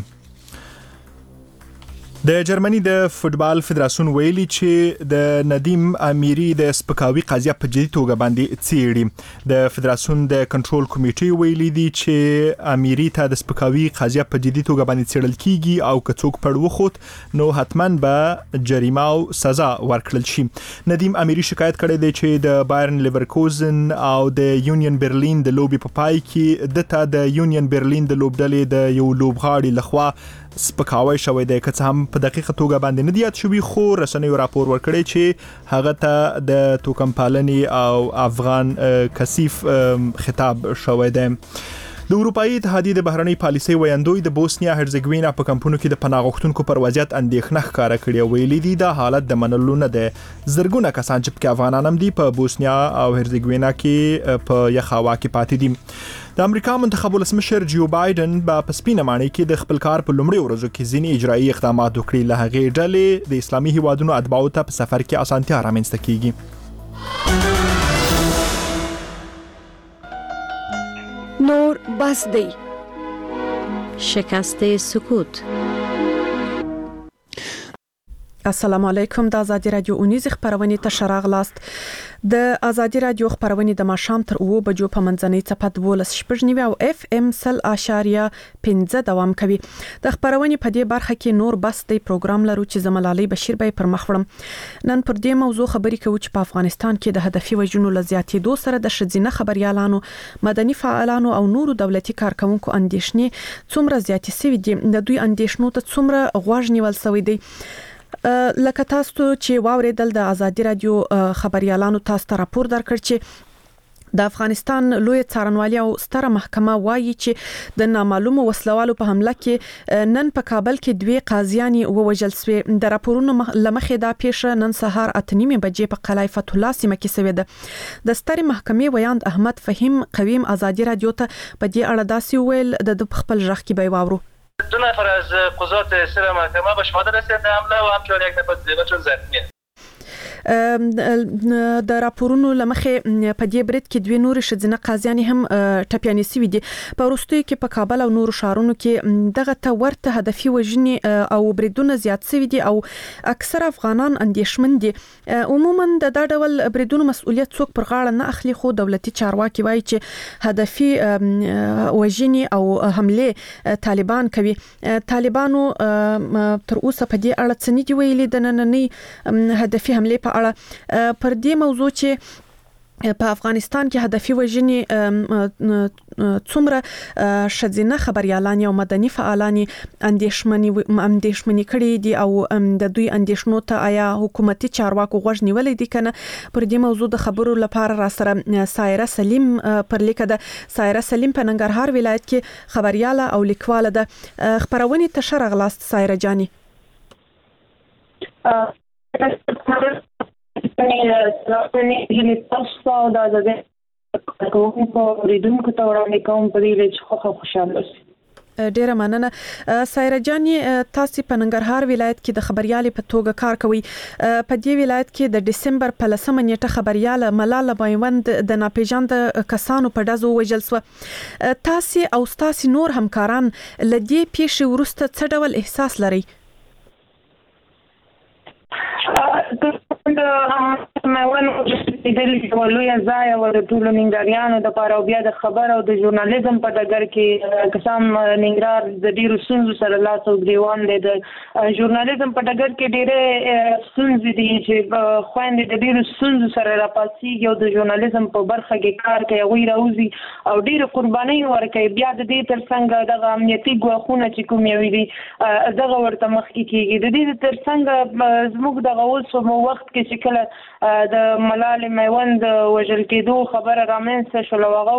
د جرمني د فوتبال فدراسیون ویلي چې د ندیم امیری د سپکاوي قضیه په جدي توګه باندې څیړي. د فدراسیون د کنټرول کمیټې ویلي دي چې امیری ته د سپکاوي قضیه په جدي توګه باندې څیړل کیږي او که څوک پړ وخت نو حتما به جریمه او سزا ورکړل شي. ندیم امیری شکایت کړی دی چې د بایرن لیورکوزن او د یونین برلین د لوبي په پای کې دته د یونین برلین د لوبډلې د یو لوبغاړي لخوا سپکاوی شوی دی که څه هم په دقیقه توګه باندې نه دی یاد شوی خو رسنیو راپور ورکړی چې هغه ته د توکم پالنې او افغان کثیف خطاب شوی دی. د اروپאי اتحادیې د بهرنۍ پالیسۍ ویاندوی د بوسنیا هرزګوینا په کمپونو کې د پناه غوښتونکو پر وضعیت اندېښنه ښکاره کړې او ویلي دي دا حالت د منلو نه دی. زرګونه کسان چې پکې افغانان هم دي په بوسنیا او هرزګوینا کې په یخ هوا کې پاتې دي. د امریکا منتخب ولسمشر جو بایدن په سپینه ماڼۍ کې د خپل کار په لومړي ورځو کې ځینې اجرایي اقدامات وکړي. له هغې ډلې د اسلامي هیوادونو اتباعو ته په سفر کې اسانتیا رامنځته کیږي. نور بس دی. شکست سکوت. السلام علیکم. د ازادي رادیو اونیز خبرونه ته شراغلاست. د ازادي رادیو خبرونه د ماښام تر 2 بجو په منځنۍ چپه 12.9 او اف ام 0.5 دوام کوي. د خبرونه په دې برخه کې نور بس دی پروګرام لرو چې زملالۍ بشیر به پر مخ وړم. نن پر دې موضوع خبرې کوو چې په افغانستان کې د هدفي وژنو لزیاتېدو سره د شذینه خبريالانو مدني فعالانو او نورو دولتي کارکونکو اندېښنې څومره زیاتې شوې دي. د دوی اندېښنو ته څومره غوږ نیول شوی دی. لکه تاسو چې واوریدل د ازادي رادیو خبريالانو تاسو ته راپور درکړ چې د افغانستان لوی څارنوالي او ستره محکمه وایي چې د نامعلومو وسلوالو په حمله کې نن په کابل کې دوی قاضیان ووژل شوي. د راپورونو لمخې دا پیښه نن سهار 8:30 بجې په قلعه فتح الله سیمه کې شوې ده. د سترې محکمې ویاند احمد فهیم قویم ازادي رادیو ته په دې اړه داسې ویل د خپل ژغ کې به واورو. دو نفر از قضات سر محکمه به شهادت رسیدند حمله و همچنین یک نفر دیگرشون زخمی است. د راپورونو لمخې په دې برید کې دوی نور شذینه قاضیان هم ټپيانې سوي دي. په وروستیو کې په کابل او نورو ښارونو کې دغه ته ورته هدفي وژنې او بریدونه زیات سوي دي او اکثر افغانان اندېښمن دي. عموما د دا ډول بریدونو مسؤلیت څوک پر غاړه نه اخلي خو دولتي چارواکي وایي چې هدفي وژنې او حمله طالبان کوي. طالبانو تر اوسه په دې اړه څه نه دی ویلي. د نننۍ هدفي حمله په اړه پر دې موضوع چې په افغانستان کې هدفي وژنې څومره شذینه خبريالان او مدني فعالان اندېښمنې کړي دي او د دوی اندېښنو ته آیا حکومتي چارواکو غوږ نیولې دي کنه. پر دې موضوع د خبرو لپاره را سره سایره سلیم پر لیکه ده. سایره سلیم په ننګرهار ولایت کې خبرياله او لیکواله ده. خبرونه ته شرغلاست سایره جاني. نه تاسو دا د کومو ریډونکو ته وړاندې کوم په دې چې خوشاله اوسئ. ډیره مننه. سایره جان، تاسو په ننګرهار ولایت کې د خبريالې په توګه کار کوي. په دې ولایت کې د دسمبر په 10مه نیټه خبرياله ملاله میوند د ناپېژاند کسانو په ډزو وژل شو. تاسو او تاسو نور همکاران لدې پیښې وروسته څه ډول احساس لرئ؟ میوند د لوی ځای او د ټولو ننګریانو د پاره بیا د خبر او د ژورنالیزم په ډګر کې قسم ننګرهار د ډیرو ستونزو سره لاس او ګریوان دی. د ژورنالیزم په ډګر کې ډیره ستونزې دي چې خويندې د ډیرو ستونزو سره راپاسيږي او د ژورنالیزم په برخه کې کار کوي او راوځي او ډیره قرباني ورکوي. بیا د دې ترڅنګ د امنیتي ګواښونه چې کوم یوي دي دغه ورته مخ کیږي. د دې ترڅنګ زموږ د اوس په وخت کې چې کله د ملاله میوند وژل کېدو خبره رامنځته شو، هغه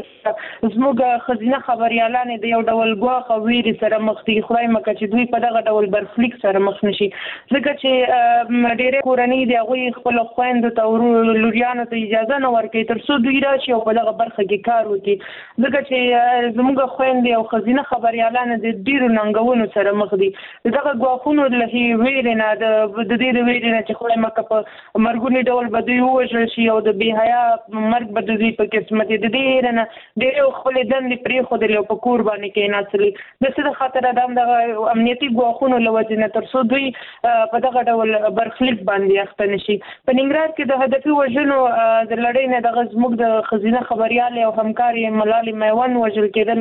زموږ خزینه خبريالان د یو ډول ګواښ او ویرې سره مخ دي. خدای مکه چې دوی په دغه ډول برفلیک سره مخ نشي، ځکه چې ډېرې کورنۍ د هغوی خپل خويندو ته لوریانو ته اجازه نه ورکوي تر څو دوی راشي او په دغه برخه کې کار وکړي، ځکه چې زموږ خويندې او خزینه خبريالان د ډېرو ننګونو سره مخ دي. دغه ګواښونو له ویرې نه د دې ویرې نه چې خدای مکه په مرګونی ډول به دوی ووژل شي او د بې حیا مرګ به د دوی په قسمت د دې نه ډېر خپل دندې پرېښودلې او په کور باندې کېناستلې. د څه د خاطر د امنیتي ګواښونو له وجې نه تر څو دوی په دغه ډول برخلیک باندې اخته نشي. په ننګرهار کې د هدفي وژنو د لړۍ نه دغه زموږ د خزینه خبريالې او همکارې ملالې میوند وژل کېدل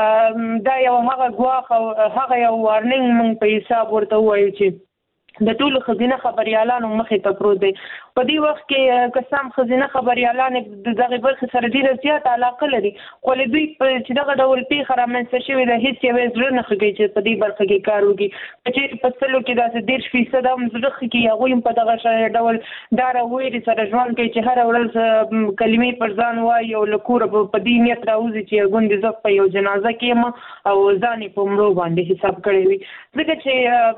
دا یو هغه ګواښ او هغه یو وارنینګ موږ په حساب ورته ووایو چې د ټولو خزینه خبريالانو مخې ته پروت دی. په دې وخت کې قسم خزینه خبريالان د دغه برخه سره ډیره زیاته علاقه لري، خو له دوی چې دغه ډول پیښه رامنځته شوې ده هیڅ یو زړه نه خږي چې په دې برخه کې کار وکړي. چې په څلو کې داسې 10% هم زړه خږي هغوی په دغه ډول دا راوړي سره ژوند کوي چې هر ورځ کلمې پر ځان وایي او له کوره په دې نیت راوځي چې ګوندې زه په یو جنازه کې یم او ځان په مړو باندې حساب کړی وي. ځکه چې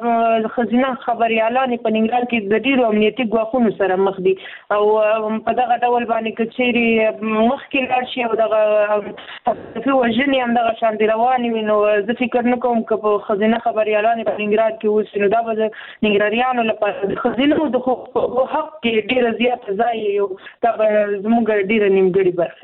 خزینه خبريالان په ننګرهار کې د ډیرو امنیتي ګواښونو سره مخ دي او په دغه ډول باندې کچېري مخکې لاړ شي او دغه په وژنې هم دغه شان روانې وي. نو زه فکر نه کوم که په خزینه خبريالان په ننګرهار کې اوسي نو دا به د ننګرهاریانو لپاره د خزینو د حق کې ډیره زیاته ځای یو دا به زموږ ډیره نیمګړې برخه.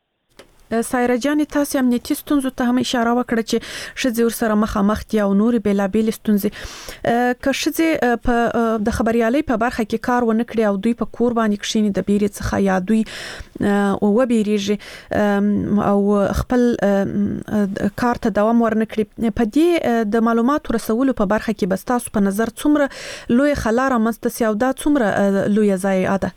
سایره جان، تاسو امنیتي ستونزو ته هم اشاره وکړه چې شذ ور سره مخامخ دي او نور بیلابیل ستونزې که شذ په د خبريالۍ په برخه کې کار ونه کړي او دوی په کور باندې کښینی د بیرې څخه یا دوی او بیریږي او خپل کار ته دوام ورنکړي. په دې د معلوماتو رسولو په برخه کې بس تاسو په نظر څومره لوی خلاره مستسي او دا څومره لوی ضایعه ده؟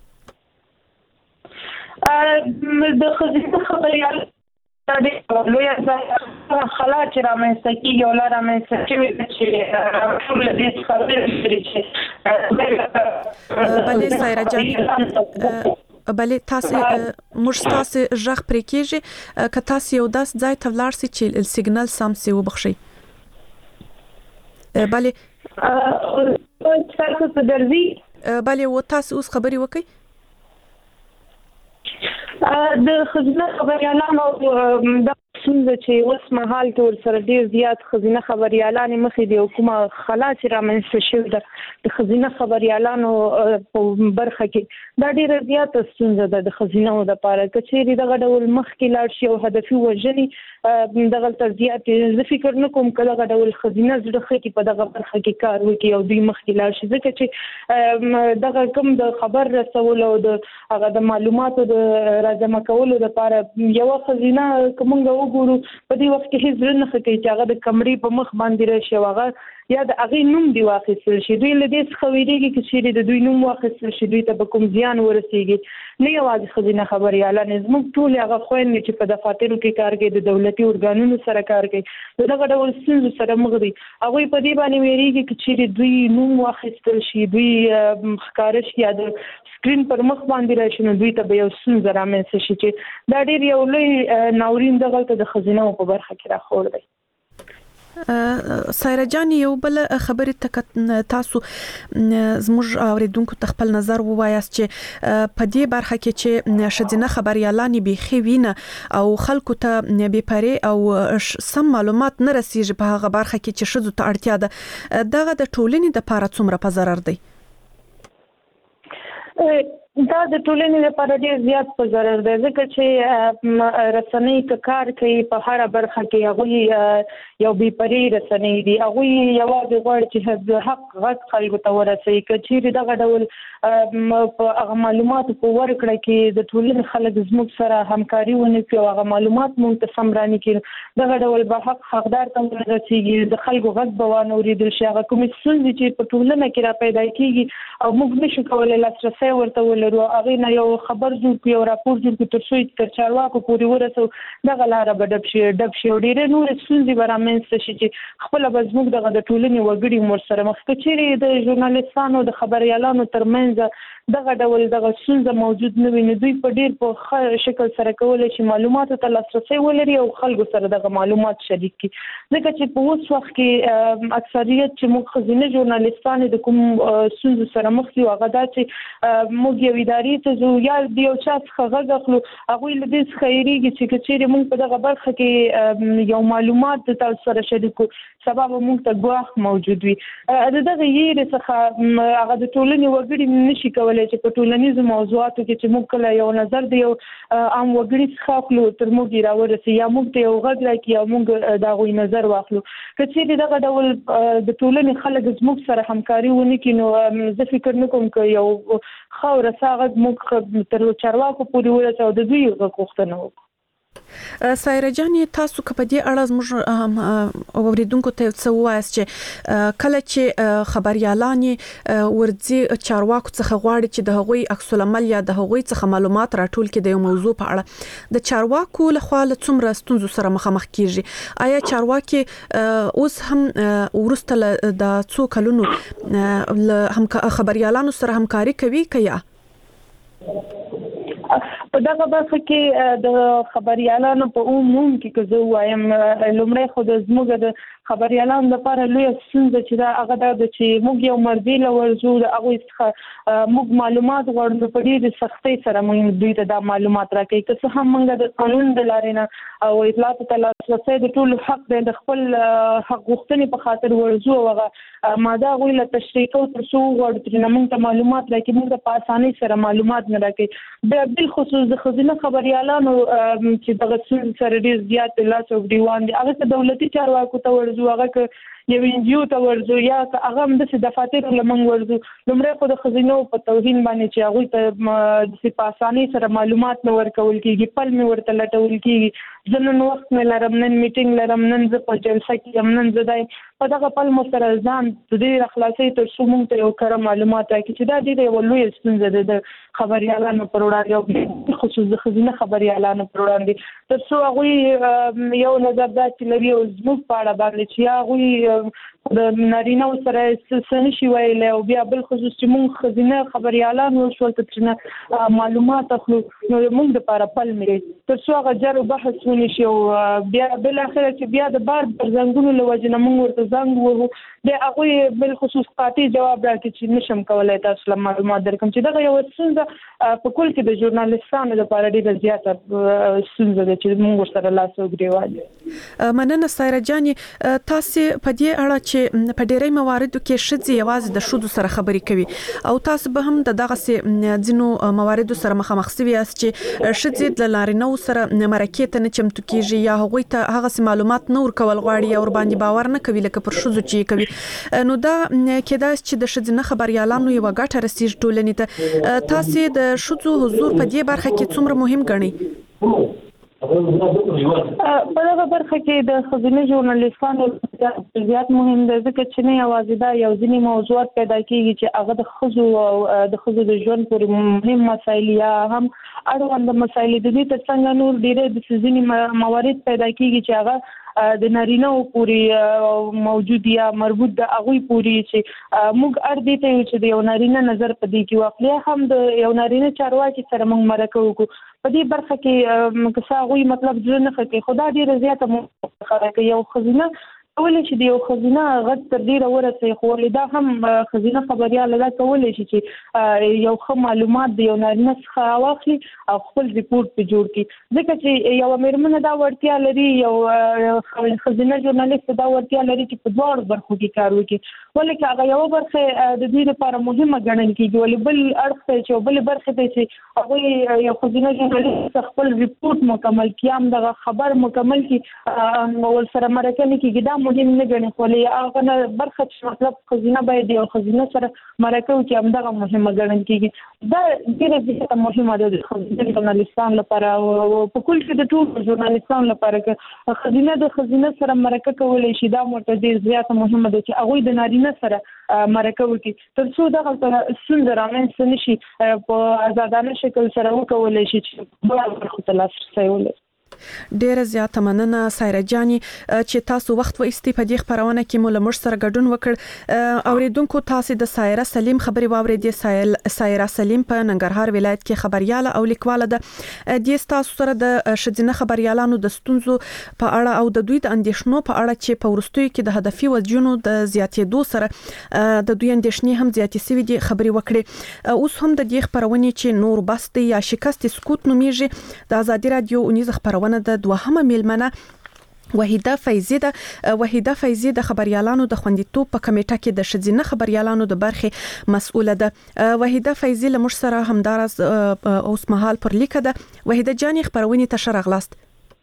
د خزینه خبريال د لوی خلا چې رامنځته کېږي او رامنځته شوي چې ټول دې خبرې لري چې بلې سایره جان، بلې تاسو موږ تاسو ژغ پرې کېږي که تاسو یو داس ځای ته ولاړ سي چې سیګنال سم سي وبخشي. بلې تاسو ته درځي. بلې و تاسو اوس خبري وکړئ. د خزینه خبريالانو د څنګه چې اوس مهال تور سره ډیر زیات خزینه خبريالان مخې دی او کومه خلا چې رامنځته شوې ده د خزینه خبريالانو په برخه کې دا ډیر زیات ستونزه ده د خزینه د لپاره کچېری دغه ډول مخ کې لاړ شي او هدفي وژنې دغه تر زیات زه فکر نه کوم کله دغه ډول خزینه زړه کې په دغه برخه کې کار وکړي او دوی مخ کې لاړ شي، ځکه چې دغه کوم د خبر رسولو او د هغه د معلوماتو د راجمع کولو لپاره یو خزینه کومه ګورو په دې وخت کې هیڅ نه کوي چې هغه د کمرې په مخ باندې راشي هغه یا د هغه نوم دی واخیستل شي. دوی له دې څخه ویریږي چې د دوی نوم واخیستل شي دوی ته به کوم زیان ورسیږي. نه یوازې خزینه خبريالان زموږ ټول هغه خويندې چې په دفاترو کې کار کوي د دولتي ارګانونو سره کار کوي دغه ډول ستونزو سره مخ دي. هغه په دې باندې ویریږي چې دوی نوم واخیستل شي دوی ښکار شي یا د سکرین پر مخ باندې راشي نو دوی ته به یو ستونزه رامنځته شي چې دا ډېر یو لوی ناورین دغه د خزینه په برخه کې راخور دی. سایره جان یو بل خبرې تاسو زموږ اوریدونکو ته خپل نظر ووایاست چې په دې برخه کې چې شذینه خبريالان به خوینه او خلکو ته به پرې او سم معلومات نه رسیږي په هغه برخه کې چې شذو ته اړتیا ده دغه د ټولنې د پاره څومره په ضرر دی دا د ټولنې لپاره ډیر زیات په ضرر دی ځکه چې رسنۍ کار کوي په هر برخه کې هغه یو بي پرې رسنۍ دي هغه یوازې غواړي چې حق غږ خلکو ته ورسوي کچېرې دغه ډول په هغه معلومات په ورکړه کې د ټولنې خلک زموږ سره همکاري ونه کوي هغه معلومات مونږ ته سم راني کړي دغه ډول به حقدار ته ورسیږي د خلکو غږ به وانه اوریدل شي هغه کومې ستونزې چې په ټولنه کې را پیدا کیږي او موږ نشو کولای لاسرسی ورته ولرو هغه نه یو خبر جوړ کړو یو راپور جوړ کړو تر څو تر چارواکو پورې ورسو دغه لاره به ډب شي او ډېرې نور ستونزې به رامنځته شي چې خپل به زموږ دغه د ټولنې وګړي مور سره مخ کچېرې د ژورنالیستانو د خبريالانو ترمنځ دغه ډول دغه ستونزه موجود نه وي نو دوی په ډېر په شکل سره کولای شي معلوماتو ته لاسرسی ولري او خلکو سره دغه معلومات شریک کړي ځکه چې په اوس وخت کې اکثریت چې موږ خزینه ژورنالیستان د کوم ستونزو سره مخ دي هغه دا چې موږ یو ادارې ته ځو یا د یو چا څخه غږ اخلو هغوی له دې څخه یېرېږي چې که چېرې موږ په دغه برخه کې یو معلومات د تاسو سره شریک کړو سبا به موږ ته ګواښ موجود وي د دغه یېرې څخه هغه د ټولنې وګړي نشي کولی چې په ټولنیزو موضوعاتو کې چې موږ کله یو نظر د یو عام وګړي څخه اخلو تر موږ یې راورسي یا موږ ته یو غږ راکړي او موږ د هغوی نظر واخلو که چېرې دغه ډول د ټولنې خلک زموږ سره همکاري ونه کړي نو زه فکر نه کوم که یو ښه او رسا غږ موږ تر چارواکو پورې ورسوو او د دوی غږ غوښتنه وکړو سایره جان تاسو که په دې اړه زموږ اوریدونکو ته څه وایاست چې کله چې خبريالان ورځي چارواکو څخه غواړي چې د هغوی عکس العمل یا د هغوی څخه معلومات راټول کړي د یو موضوع په اړه د چارواکو لخوا له څومره ستونزو سره مخامخ کیږي آیا چارواکي اوس هم ورسته د څو کلونو خبريالانو سره همکاري کوي کیا په دغه برخه کې د خبريالانو په عموم کې که زه وایم لومړی خو د زموږ د خبريالانو لپاره لویه ستونزه چې دا هغه دا ده چې موږ یو مرضي له ورځو د هغوی څخه موږ معلومات غواړو په ډېرې سختۍ سره موږ دوی ته دا معلومات راکوي که څه هم موږ د قانون د لارې نه او اطلاعاتو ته لاسرسی د ټولو حق دی د خپل حق غوښتنې په خاطر ورځو او هغه ماده هغوی له تشریح کوو تر څو وغواړو ترېنه موږ ته معلومات راکړي موږ ته په اسانۍ سره معلومات نه راکوي بیا بالخصوص د ښځینه خبريالانو چې دغه ستونزې سره ډېر زیات لاس او ګریوان دي هغه ته دولتي چارواکو ته ورځو هغه که یو انجیو ته ورځو یا هغه هم داسې دفاترو له موږ ورځو لومړی خو د ښځینو په توهین باندې چې هغوی ته په اسانۍ سره معلومات نه ورکول کېږي پل مې ورته لټول کېږي زه نن وخت مې لرم نن میټینګ لرم نن زه په جلسه کې یم نن زه دی په دغه پل مو سره ځان د دې راخلاصوي تر څو موږ ته یو کره معلومات راکړي چې دا ډېره یوه لویه ستونزه ده د خبريالانو پر وړاندې او خصوص د ښځینه خبريالانو پر وړاندې تر څو هغوی یو نظر داسې لري او زموږ په اړه باندې چې هغوی د نارینه سره څه نشي ویلی او بیا بالخصوص چې موږ ښځینه خبريالان وشول ترڅو معلومات اخلو نو موږ دپاره پل مې تر څو هغه جر و بحث ونشي او بیا بالاخره چې بیا د بار پر زنګونو له وجې نه موږ ورته زنګ وهو بیا هغوی بالخصوص قاطع جواب راکړي چې نشم کولی تاسو له معلومات درکړم چې دغه یوه ستونزه په کل کې د ژورنالیستانو لپاره ډېره زیاته ستونزه ده چې موږ ورسره لاس او ګرېوان یو مننه سایره جانې تاسې په دې اړه چې په ډېری مواردو کې ښځې یوازې د ښځو سره خبرې کوي او تاسو به هم د دغسې ځینو مواردو سره مخامخ سوي یاست چې ښځې د نارینه‌و سره مرکې ته نه چمتو کېږي یا هغوی ته هغسې معلومات نه ورکول غواړي یا ورباندې باور نه کوي لکه پر ښځو چې یې کوي نو دا کېدای شي چې د ښځینه خبريالانو یوه ګټه رسیږي ټولنې ته تاسې د ښځو حضور په دې برخه کې څومره مهم ګڼئ په دغه برخه کې د ښځینه ژورنالیستانو زیات مهم دی ځکه چې نه یوازې دا یو ځینې موضوعات پیدا کېږي چې هغه د ښځو او د ښځو د ژوند پورې مهم مسایل یا هم اړوند مسایل د دې تر څنګ نور ډېرې د ځینې موارد پیدا کېږي چې هغه د نارینه‌و پورې موجود یا مربوط د هغوی پورې چې موږ اړ دې ته یو چې د یو نارینه نظر په دې کې واخلي هم د یو نارینه چارواکي سره موږ مرکه وکړو په دې برخه کې که څه هغوی مطلب زړه نه ښه کوي خو دا ډېره زیاته موږ کوي یو ښځینه کولای شي د یو خزینه غږ تر ډیره ورسوي، خو دا هم خزینه خبريال دا کولای شي چې یو ښه معلومات د یو نارینه څخه واخلي او خپل ریپورت په جوړ کړي، ځکه چې یو میرمن دا وړتیا لري، یو خزینه ژورنالیست دا وړتیا لري چې په دواړو برخو کې کار وکړي، ولکه هغه یو برخه د دې لپاره مهمه ګڼل کېږي، ولې بل اړخ ته چې بل برخه ته چې هغه یو خزینه ژورنالیست خپل ریپورت مکمل کړي، هم دغه خبر مکمل کړي ول سره مرکه نه کېږي، دا مهم نه ګڼي، خو هغه برخه چې مطلب خزینه باید یو خزینه سره مرکه وکړي، هم دغه مهمه ګڼل کېږي. دا ډېره زیاته مهمه ده د خزینه ژورنالیستانو لپاره او په کل کې د ټولو ژورنالیستانو لپاره که خزینه د خزینه سره مرکه کولی شي، دا مرته ډېر زیاته مهمه ده چې هغوی د نارینه سره مرکه وکړي، تر څو دغه ستونزه رامنځته نه شي، په ازادانه شکل سره وکولی شي چې دواړو برخو ته لاسرسی ولري. ډیره زیاته مننه سایره جاني چې تاسو وخت و ایستي په دې خبرونه کې مو لمر سره ګډون وکړ. اوریدونکو تاسو د سایره سلیم خبري واوریدې. سایره سلیم په ننګرهار ولایت کې خبرياله او لیکواله ده. د تاسو سره د شذینه خبريالانو د ستونزو په اړه او د دوی د اندیشنو په اړه چې په ورستوي کې د هدفي وجونو د زیاتېدو سره د دوی اندیشنې هم زیاتې سوي دي خبري وکړي. اوس هم د دې خبرونه چې نور بست یا شکست سکوت نومیږي د ازادي رادیو اونیز خبرونه د دوهمه میلمنه وحیده فیضی د خبريالانو د خوندیتوب په کمیټه کې د شذینه خبريالانو د برخې مسؤله ده. وحیده فیضی له موږ سره همدارس اوس مهال پر لیکه ده. وحیده جانی خبرونه ته ښه راغلاست.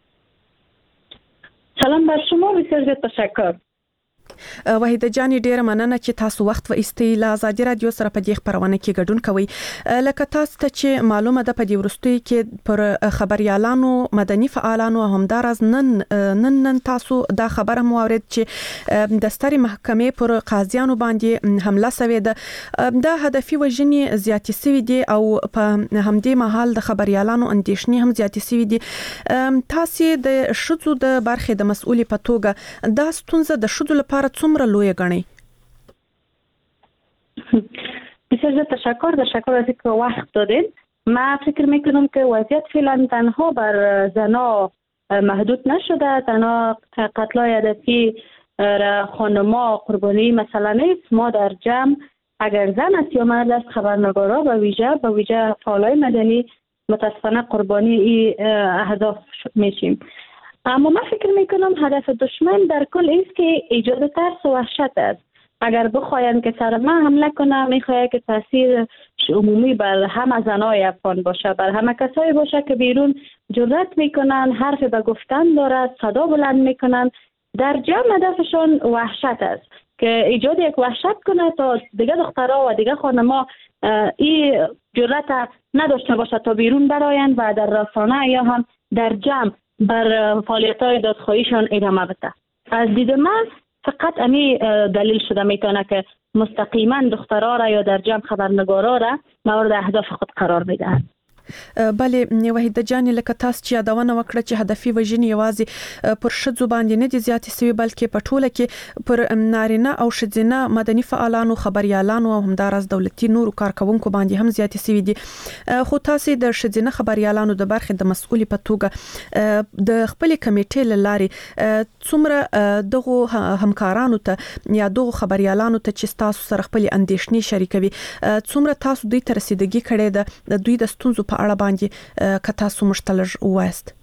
سلام بر شما، بسیار زیاد تشکر. وحیده جانی ډیره مننه چې تاسو وخت و ایستي له ازادي رادیو سره په دې خبرونه کې ګډون کوي. لکه تاسو ته چې معلومه ده په دې ورستوي کې پر خبريالانو مدني فعالانو همدارز نن تاسو دا خبره مو اورید چې د ستري محکمې پر قاضیانو باندې حمله شوې ده. دا هدفي وژنې زیاتې شوې دي او په همدې مهال د خبريالانو اندیشنې هم زیاتې شوې دي. تاسو د شذو د برخې د مسؤلې په توګه دا ستونزه د شذو لپاره څومره لوی غني؟ بسیار تشکر از اینکه وقت دادین. من فکر میکنم که وضعیت فعلا تنها بر زنا محدود نشده، تنها قتل‌های هدفی خانم‌ها قربانی مثلا نیست. ما در جمع اگر زن است یا مرد است خبرنگارا به ویژه فعالای مدنی متاسفانه قربانی این اهداف میشیم. اما من فکر میکنم هدف دشمن در کل است که ایجاد ترس و وحشت است. اگر بخواین که سر ما حمله کنه، میخواد که تاثیر عمومی بر همه زنای افغان باشه، بر همه کسایی باشه که بیرون جرأت میکنن، حرف به گفتن دارد، صدا بلند میکنن. در جمع هدفشون وحشت است که ایجاد یک وحشت کنه تا دیگه دخترها و دیگه خانم‌ها این جرأت نداشته باشه تا بیرون براین و در رسانه یا هم در جمع بر فعالیت‌های دادخواهیشان ادامه بده. از دید من فقط امی دلیل شده میتونه که مستقیما دخترها را یا در جمع خبرنگارا را مورد اهداف خود قرار بدهند. بله وحیده جانی لکه تاسو چې یادونه وکړه چې هدفي وژنې یوازې پر شذو باندې نه دي زیاتې سوي بلکې په ټوله کې پر نارینه او شذینه مدني فعالانو خبريالانو او همدارس دولتي نورو کارکونکو باندې هم زیاتې سوي دي. خو تاسو د شذینه خبريالانو د برخې د مسؤلې په توګه د خپل کمیټې لاري څومره دغه همکارانو ته یا دغه خبريالانو ته چې تاسو سره خپل اندیشنې شریکوي څومره تاسو دوی ته رسیدګي کړې ده د دوی د ستونزو په اړه باندې که تاسو مشتلج وایست؟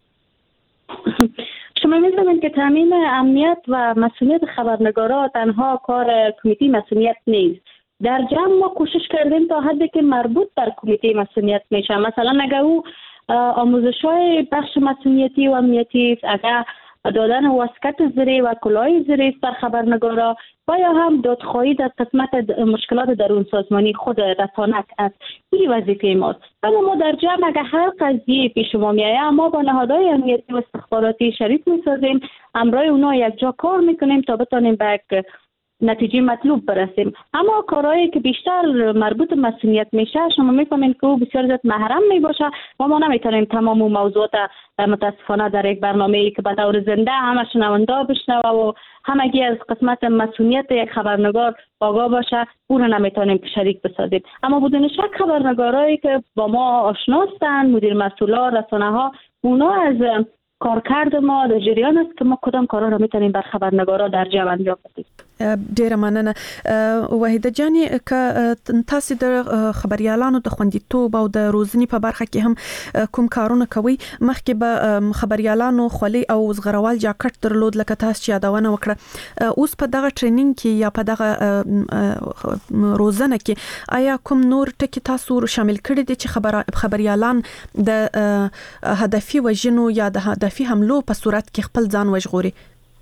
شما می‌دونید که تامین امنیت و مسئولیت خبرنگارا تنها کار کمیته مسئولیت نیست. در جمع ما کوشش کردیم تا حدی که مربوط بر کمیته مسئولیت میشه. مثلا اگر او آموزش‌های بخش مسئولیتی و امنیتی، اگر دادن واسکت زری و کلاه زری بر خبرنگارا و یا هم دادخواهی در قسمت مشکلات درون سازمانی خود رسانت است. این وظیفه ماست. اما ما در جمع اگر هر قضیه پیش ما میآید ما با نهادهای امنیتی و استخباراتی شریک میسازیم، همراه اونا یک جا کار میکنیم تا بتانیم به نتیجه مطلوب برسیم. اما کارهایی که بیشتر مربوط به مسئولیت میشه شما میفهمید که او بسیار زیاد محرم میباشه و ما نمیتونیم تمام موضوعات متاسفانه در یک برنامه‌ای که به طور زنده همه شنونده بشنوه و همگی از قسمت مسئولیت یک خبرنگار آگاه باشه او رو نمیتونیم شریک بسازیم. اما بدون شک خبرنگارایی که با ما آشنا هستند، مدیر مسئولان، رسانه‌ها، اونا از کارکرد ما در جریان است که ما کدام کارا را میتونیم بر خبرنگارا در جو انجام بدیم. ډیره مننه وحیده جاني که تاسو د خبريالانو د خوندیتوب او د روزنی په برخه کې هم کوم کارونه کوي مخکې به خبريالانو خولي او زغروال جاکټ درلود لکه تاسو چې یادونه وکړه اوس په دغه ټریننګ کې یا په دغه روزنه کې آیا کوم نور ټکي تاسو شامل کړی دي چې خبريالان د هدفي وژنو یا د هدفي حملو په صورت کې خپل ځان وژغوري؟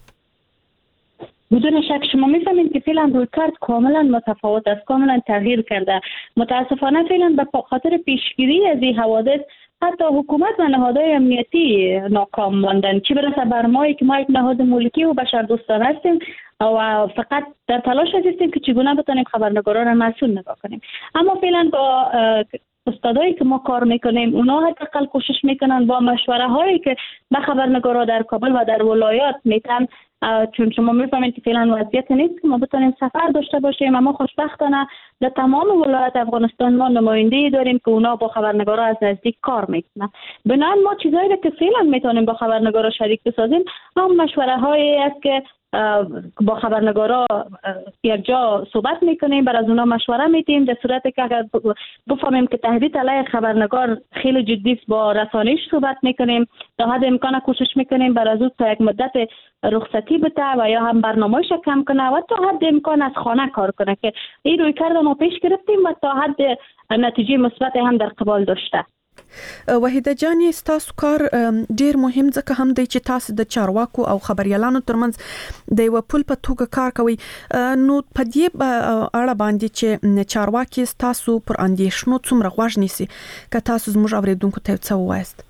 بدون شک شما میفهمید که فعلا رویکرد کاملا متفاوت است، کاملا تغییر کرده. متاسفانه فعلا به خاطر پیشگیری از این حوادث حتی حکومت و نهادهای امنیتی ناکام ماندن، چه برسه بر ما که ما یک نهاد ملکی و بشردوستانه هستیم و فقط در تلاش هستیم که چگونه بتونیم خبرنگاران را مسئول نگاه کنیم. اما فعلا با استادایی که ما کار میکنیم اونا حداقل کوشش میکنن با مشوره هایی که به خبرنگارا در کابل و در ولایات میتن، چون شما میفهمید که فعلا وضعیت نیست که ما بتونیم سفر داشته باشیم. اما خوشبختانه در تمام ولایات افغانستان ما نماینده‌ای داریم که اونا با خبرنگارا از نزدیک کار میکنن. بنابراین ما چیزایی که فعلا میتونیم با خبرنگارا شریک بسازیم هم مشوره هایی است که با خبرنگارا یک جا صحبت میکنیم، بر از اونا مشوره میدیم در صورتی که اگر بفهمیم که تهدید علیه خبرنگار خیلی جدی است با رسانش صحبت میکنیم، تا حد امکان کوشش میکنیم بر از او تا یک مدت رخصتی بده و یا هم برنامه‌اش کم کنه و تا حد امکان از خانه کار کنه که این رویکرد ما پیش گرفتیم و تا حد نتیجه مثبت هم در قبال داشته. وحیده جاني ستاسو کار ډیر مهم ځکه هم دی چې تاسو د چارواکو او خبريالانو ترمنځ د یو پل په توګه کار کوي. نو په دې اړه باندې چې چارواکي تاسو پر اندیشنو څومره غوږ نیسي که تاسو زموږ اوریدونکو ته څه وایست؟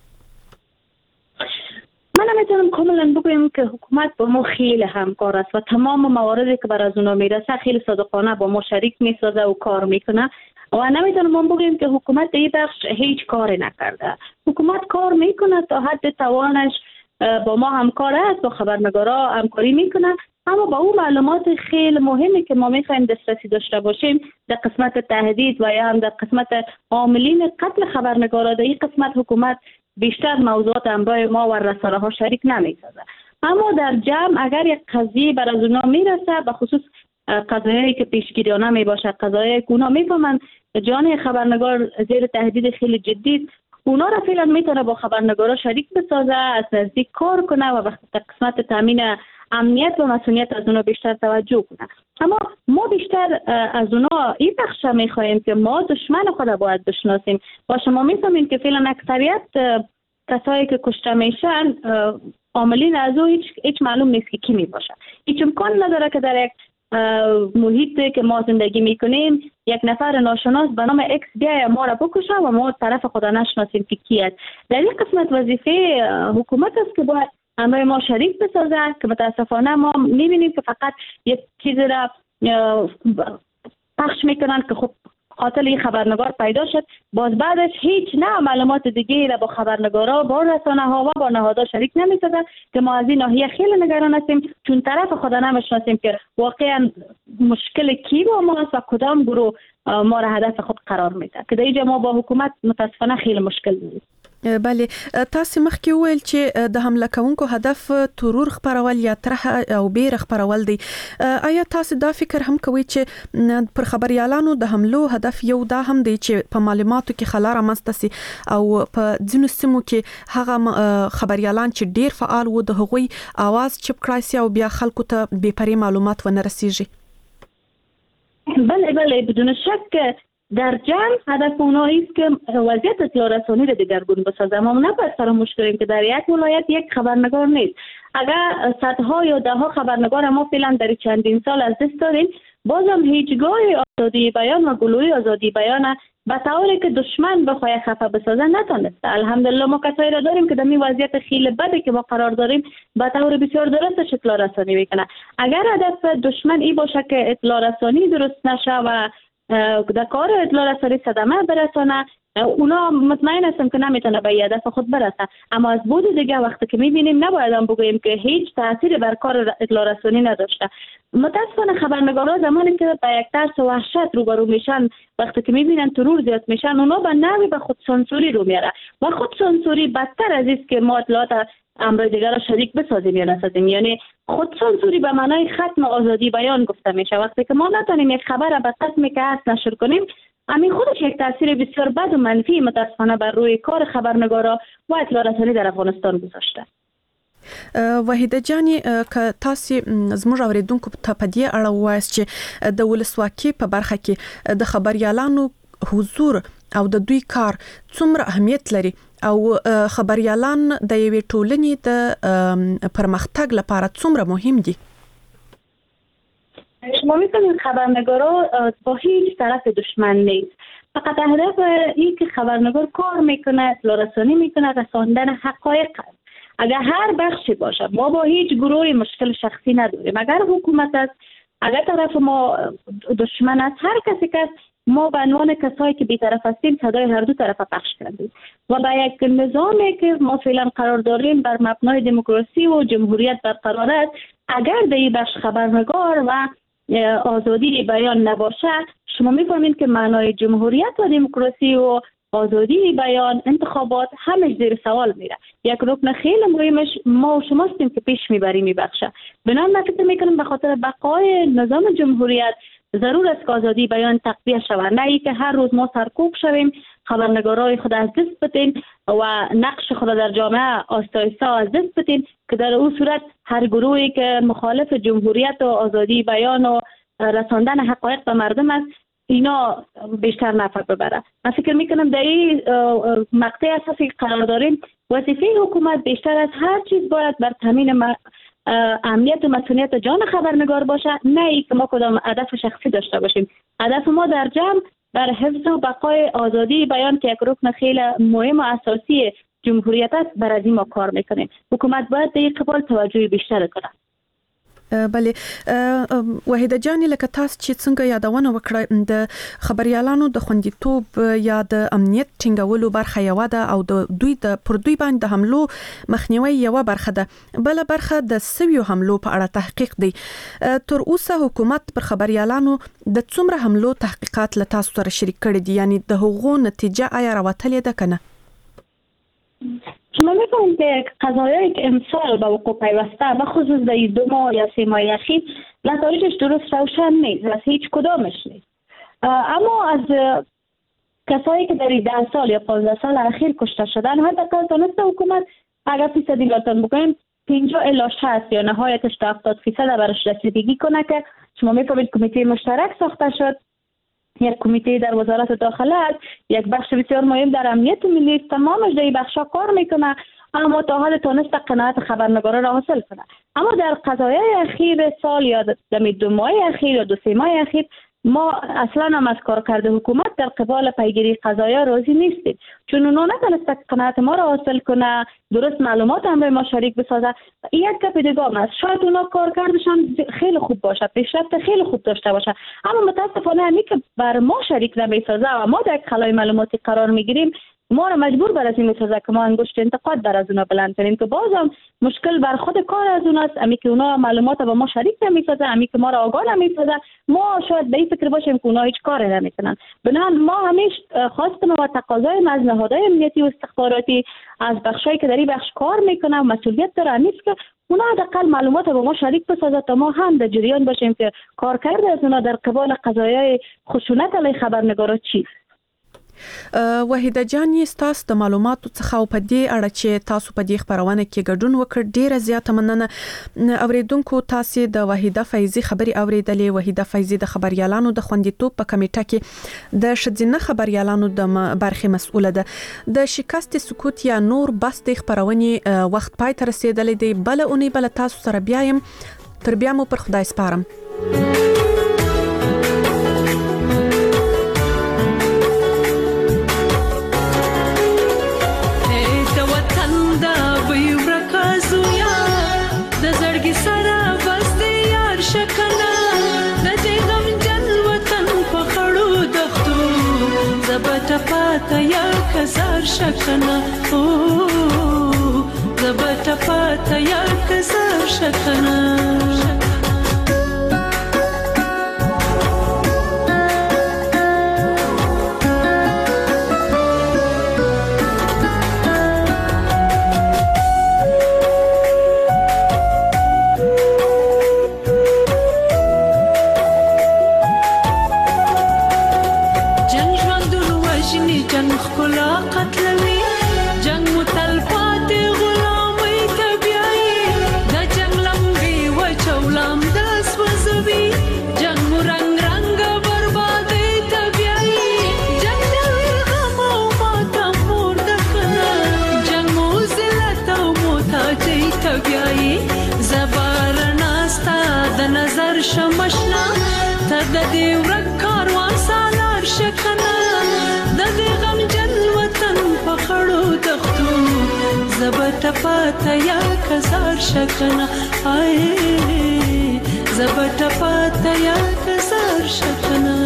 من میتونم کاملا بگویم که حکومت با ما خیلی همکار است و تمام مواردی که بر از اونا میرسه خیلی صادقانه با ما شریک میسازه و کار میکنه و نمیتونم ما بگویم که حکومت در این بخش هیچ کاری نکرده. حکومت کار میکنه تا حد توانش، با ما همکار است، با خبرنگارا همکاری میکنه، اما با اون معلومات خیلی مهمی که ما میخوایم دسترسی داشته باشیم در قسمت تهدید و یا هم در قسمت عاملین قتل خبرنگارا، در این قسمت حکومت بیشتر موضوعات همراه ما و رسانه ها شریک نمیسازه. اما در جمع اگر یک قضیه بر از اونا میرسه، به خصوص قضایایی که پیشگیریانه میباشه، قضایایی که اونا میفهمن جان خبرنگار زیر تهدید خیلی جدی، اونا را فعلا میتونه با خبرنگارا شریک بسازه، از نزدیک کار کنه و وقتی قسمت تامین امنیت و مسئولیت از اونا بیشتر توجه کنه. اما ما بیشتر از اونا این بخش میخواهیم که ما دشمن خود باید بشناسیم و شما میفهمید که فعلا اکثریت کسایی که کشته میشن عاملین از او هیچ معلوم نیست که کی میباشه. هیچ امکان نداره که در یک محیطی که ما زندگی میکنیم یک نفر ناشناس به نام اکس بیای ما را بکشه و ما طرف خدا نشناسیم که کی است. در این قسمت وظیفه حکومت است که باید همراه ما شریک بسازه که متاسفانه ما میبینیم که فقط یک چیزی را پخش میکنن که خب قاتل این خبرنگار پیدا شد، باز بعدش هیچ نه معلومات دیگه را با خبرنگارا، با رسانه ها و با نهادها شریک نمیسازن که ما از این ناحیه خیلی نگران هستیم، چون طرف خدا نمیشناسیم که واقعا مشکل کی با ماست و کدام گروه ما را هدف خود قرار میده، که در اینجا ما با حکومت متاسفانه خیلی مشکل داریم. بله تاسو مخکې وویل چې د حمله کوونکو هدف ترور خبرول یا طرح او بیر خبرول دی. آیا تاسو دا فکر هم کوئ چې پر خبريالانو د حملو هدف یو دا هم دی چې په معلوماتو کې خلا رامنځته سي او په ځینو سیمو کې هغه خبريالان چې ډیر فعال وو د هغوی आवाज چپ کړای سي او بیا خلکو ته بې پرې معلومات ونه رسیږي؟ بله بدون شک در جمع هدف اونا است که وضعیت اطلاع رسانی را دگرگون بسازه. ما نباید فراموش کنیم که در یک ولایت یک خبرنگار نیست. اگر صدها یا دهها خبرنگار ما فعلا در چندین سال از دست دادیم، بازم هیچگاه آزادی بیان و گلوی آزادی بیان به طوری که دشمن بخواه خفه بسازه نتونسته. الحمدلله ما کسایی را داریم که در این وضعیت خیلی بده که ما قرار داریم به طور بسیار درستش اطلاع رسانی میکنه. اگر هدف دشمن این باشه که اطلاع رسانی درست نشه و در کار اطلاع رسانی صدمه برسانه، اونا مطمئن هستم که نمیتونه به هدف خود برسه. اما از بود دیگه وقتی که میبینیم نباید هم بگوییم که هیچ تأثیری بر کار اطلاع رسانی نداشته. متاسفانه خبرنگارا زمانی که به یک ترس و وحشت روبرو میشن، وقتی که میبینن ترور زیاد میشن، اونا به نوی به خود سانسوری رو میاره و خود سانسوری بدتر از است که ما اطلاعات امر دیگر را شریک بسازیم یا نسازیم. یعنی خودسانسوری به معنای ختم آزادی بیان گفته میشه. وقتی که ما نتونیم یک خبر را به قسمی که هست نشر کنیم، همین خودش یک تاثیر بسیار بد و منفی متاسفانه بر روی کار خبرنگارا و اطلاع رسانی در افغانستان گذاشته. وحیده جانی که تاسو زموږ اوریدونکو ته په دې اړه وایاست چې د ولسواکۍ په برخه کې د خبريالانو حضور او د دوی کار څومره اهمیت لري او خبريالان د یوې ټولنې د پرمختګ لپاره څومره مهم دي. شما می‌فهمید خبرنگارا با هیچ طرف دشمن نیست. فقط هدف این که خبرنگار کار میکنه، اطلاع رسانی میکنه، رساندن حقایق. اگر هر بخشی باشه، ما با هیچ گروهی مشکل شخصی نداریم. اگر حکومت است، اگر طرف ما دشمن است، هر کسی که ما به عنوان کسایی که بی‌طرف هستیم صدای هر دو طرف پخش کردیم و با یک نظامی که ما فعلا قرار داریم بر مبنای دموکراسی و جمهوریت برقرار است، اگر در این بخش خبرنگار و آزادی بیان نباشه، شما می‌فهمید که معنای جمهوریت و دموکراسی و آزادی بیان، انتخابات همش زیر سوال میره. یک رکن خیلی مهمش ما و شما هستیم که پیش میبریم میبخشه. بنابراین من فکر میکنم به خاطر بقای نظام جمهوریت ضرور است که آزادی بیان تقویت شود، نه ای که هر روز ما سرکوب شویم، خبرنگارای خود از دست بدیم و نقش خود در جامعه آستایسته از دست بدیم که در اون صورت هر گروهی که مخالف جمهوریت و آزادی بیان و رساندن حقایق به مردم است اینا بیشتر نفع ببره. من فکر میکنم در این مقطع اساسی قرار داریم وظیفه حکومت بیشتر از هر چیز باید بر تامین امنیت و مسئولیت جان خبرنگار باشه، نه ای که ما کدام هدف شخصی داشته باشیم. هدف ما در جمع بر حفظ و بقای آزادی بیان که یک رکن خیلی مهم و اساسی جمهوریت است، بر از این ما کار میکنیم. حکومت باید به این قبال توجه بیشتر کنه. بله وحیده جانی لکه تاسو چې څنګه یادونه وکړه د خبريالانو د خوندیتوب یا د امنیت ټینګولو برخه یو ده او د دوی د پر دوی باندې د حملو مخنیوي یو برخه ده. بل برخه د سویو حملو په اړه تحقیق دی. تر اوسه حکومت پر خبريالانو د څومره حملو تحقیقات له تاسو سره شریک کړي دي، یعنی د هغو نتیجه آیا راوتلې ده کنه؟ شما می‌فهمید که قضایایی که امسال به وقوع پیوسته و خصوص در 2 ماه یا 3 ماه اخیر نتایجش درست روشن نیست، از هیچ کدامش نیست. اما از کسایی که در 10 سال یا 15 سال اخیر کشته شدن، حداقل تونسته حکومت اگر فیصدی لاتون بکنیم 50 الی 60 یا نهایتش تا 70% برش رسیدگی کنه که شما می‌فهمید کمیته مشترک ساخته شد. یک کمیته در وزارت داخله است، یک بخش بسیار مهم در امنیت ملی، تمامش در این بخشا کار میکنه، اما تا حال تونست قناعت خبرنگارا را حاصل کنه. اما در قضایای اخیر سال یا در 2 ماه اخیر یا 2-3 ماه اخیر ما اصلا هم از کارکرد حکومت در قبال پیگیری قضایا راضی نیستیم، چون اونا نتونست قناعت ما را حاصل کنه، درست معلومات هم ما شریک بسازه. یک گپ دیگه است، شاید اونا کارکردشان خیلی خوب باشه، پیشرفت خیلی خوب داشته باشه، اما متاسفانه همی که بر ما شریک نمیسازه و ما در خلای معلوماتی قرار میگیریم، ما را مجبور بر از این میسازه که ما انگشت انتقاد بر از اونا بلند کنیم که بازم مشکل بر خود کار از اوناست. امی که اونا معلومات با ما شریک نمیسازه، امی که ما را آگاه نمیسازه، ما شاید به این فکر باشیم که اونا هیچ کاری نمیکنن. بنابراین ما همیشه خواستم و تقاضای از نهادهای امنیتی و استخباراتی از بخشایی که در این بخش کار میکنن و مسئولیت داره نیست که اونا حداقل معلومات با ما شریک بسازه تا ما هم در جریان باشیم که کارکرد از اونا در قبال قضایای خشونت علیه خبرنگارا چیست. وحیده جانی ستاسو د معلوماتو څخه او په دې اړه چې تاسو په دې خبرونه کې ګډون وکړ ډیره زیاته مننه. اوریدونکو تاسو د وحیده فیضی خبري اوریدلې. وحیده فیضی د خبريالانو د خوندیتوب په کمیټه کې د شذینه خبريالانو د برخې مسؤله ده. د شکست سکوت یا نور بس د خبرونې وخت پای ته رسیدلې دی. بل اونۍ بل تاسو سره بیایم، تر بیا مو پر خدای سپارم. پاتا یا کزار شکنا او زبتا پاتا یا کزار شکنا در شمشنا ته د دې ورک کاروان سالار شکنه د دې غم جن وطن په خړو دښتو زبت پاته یا کزار شکنه آی زبت پاته یا کزار شکنه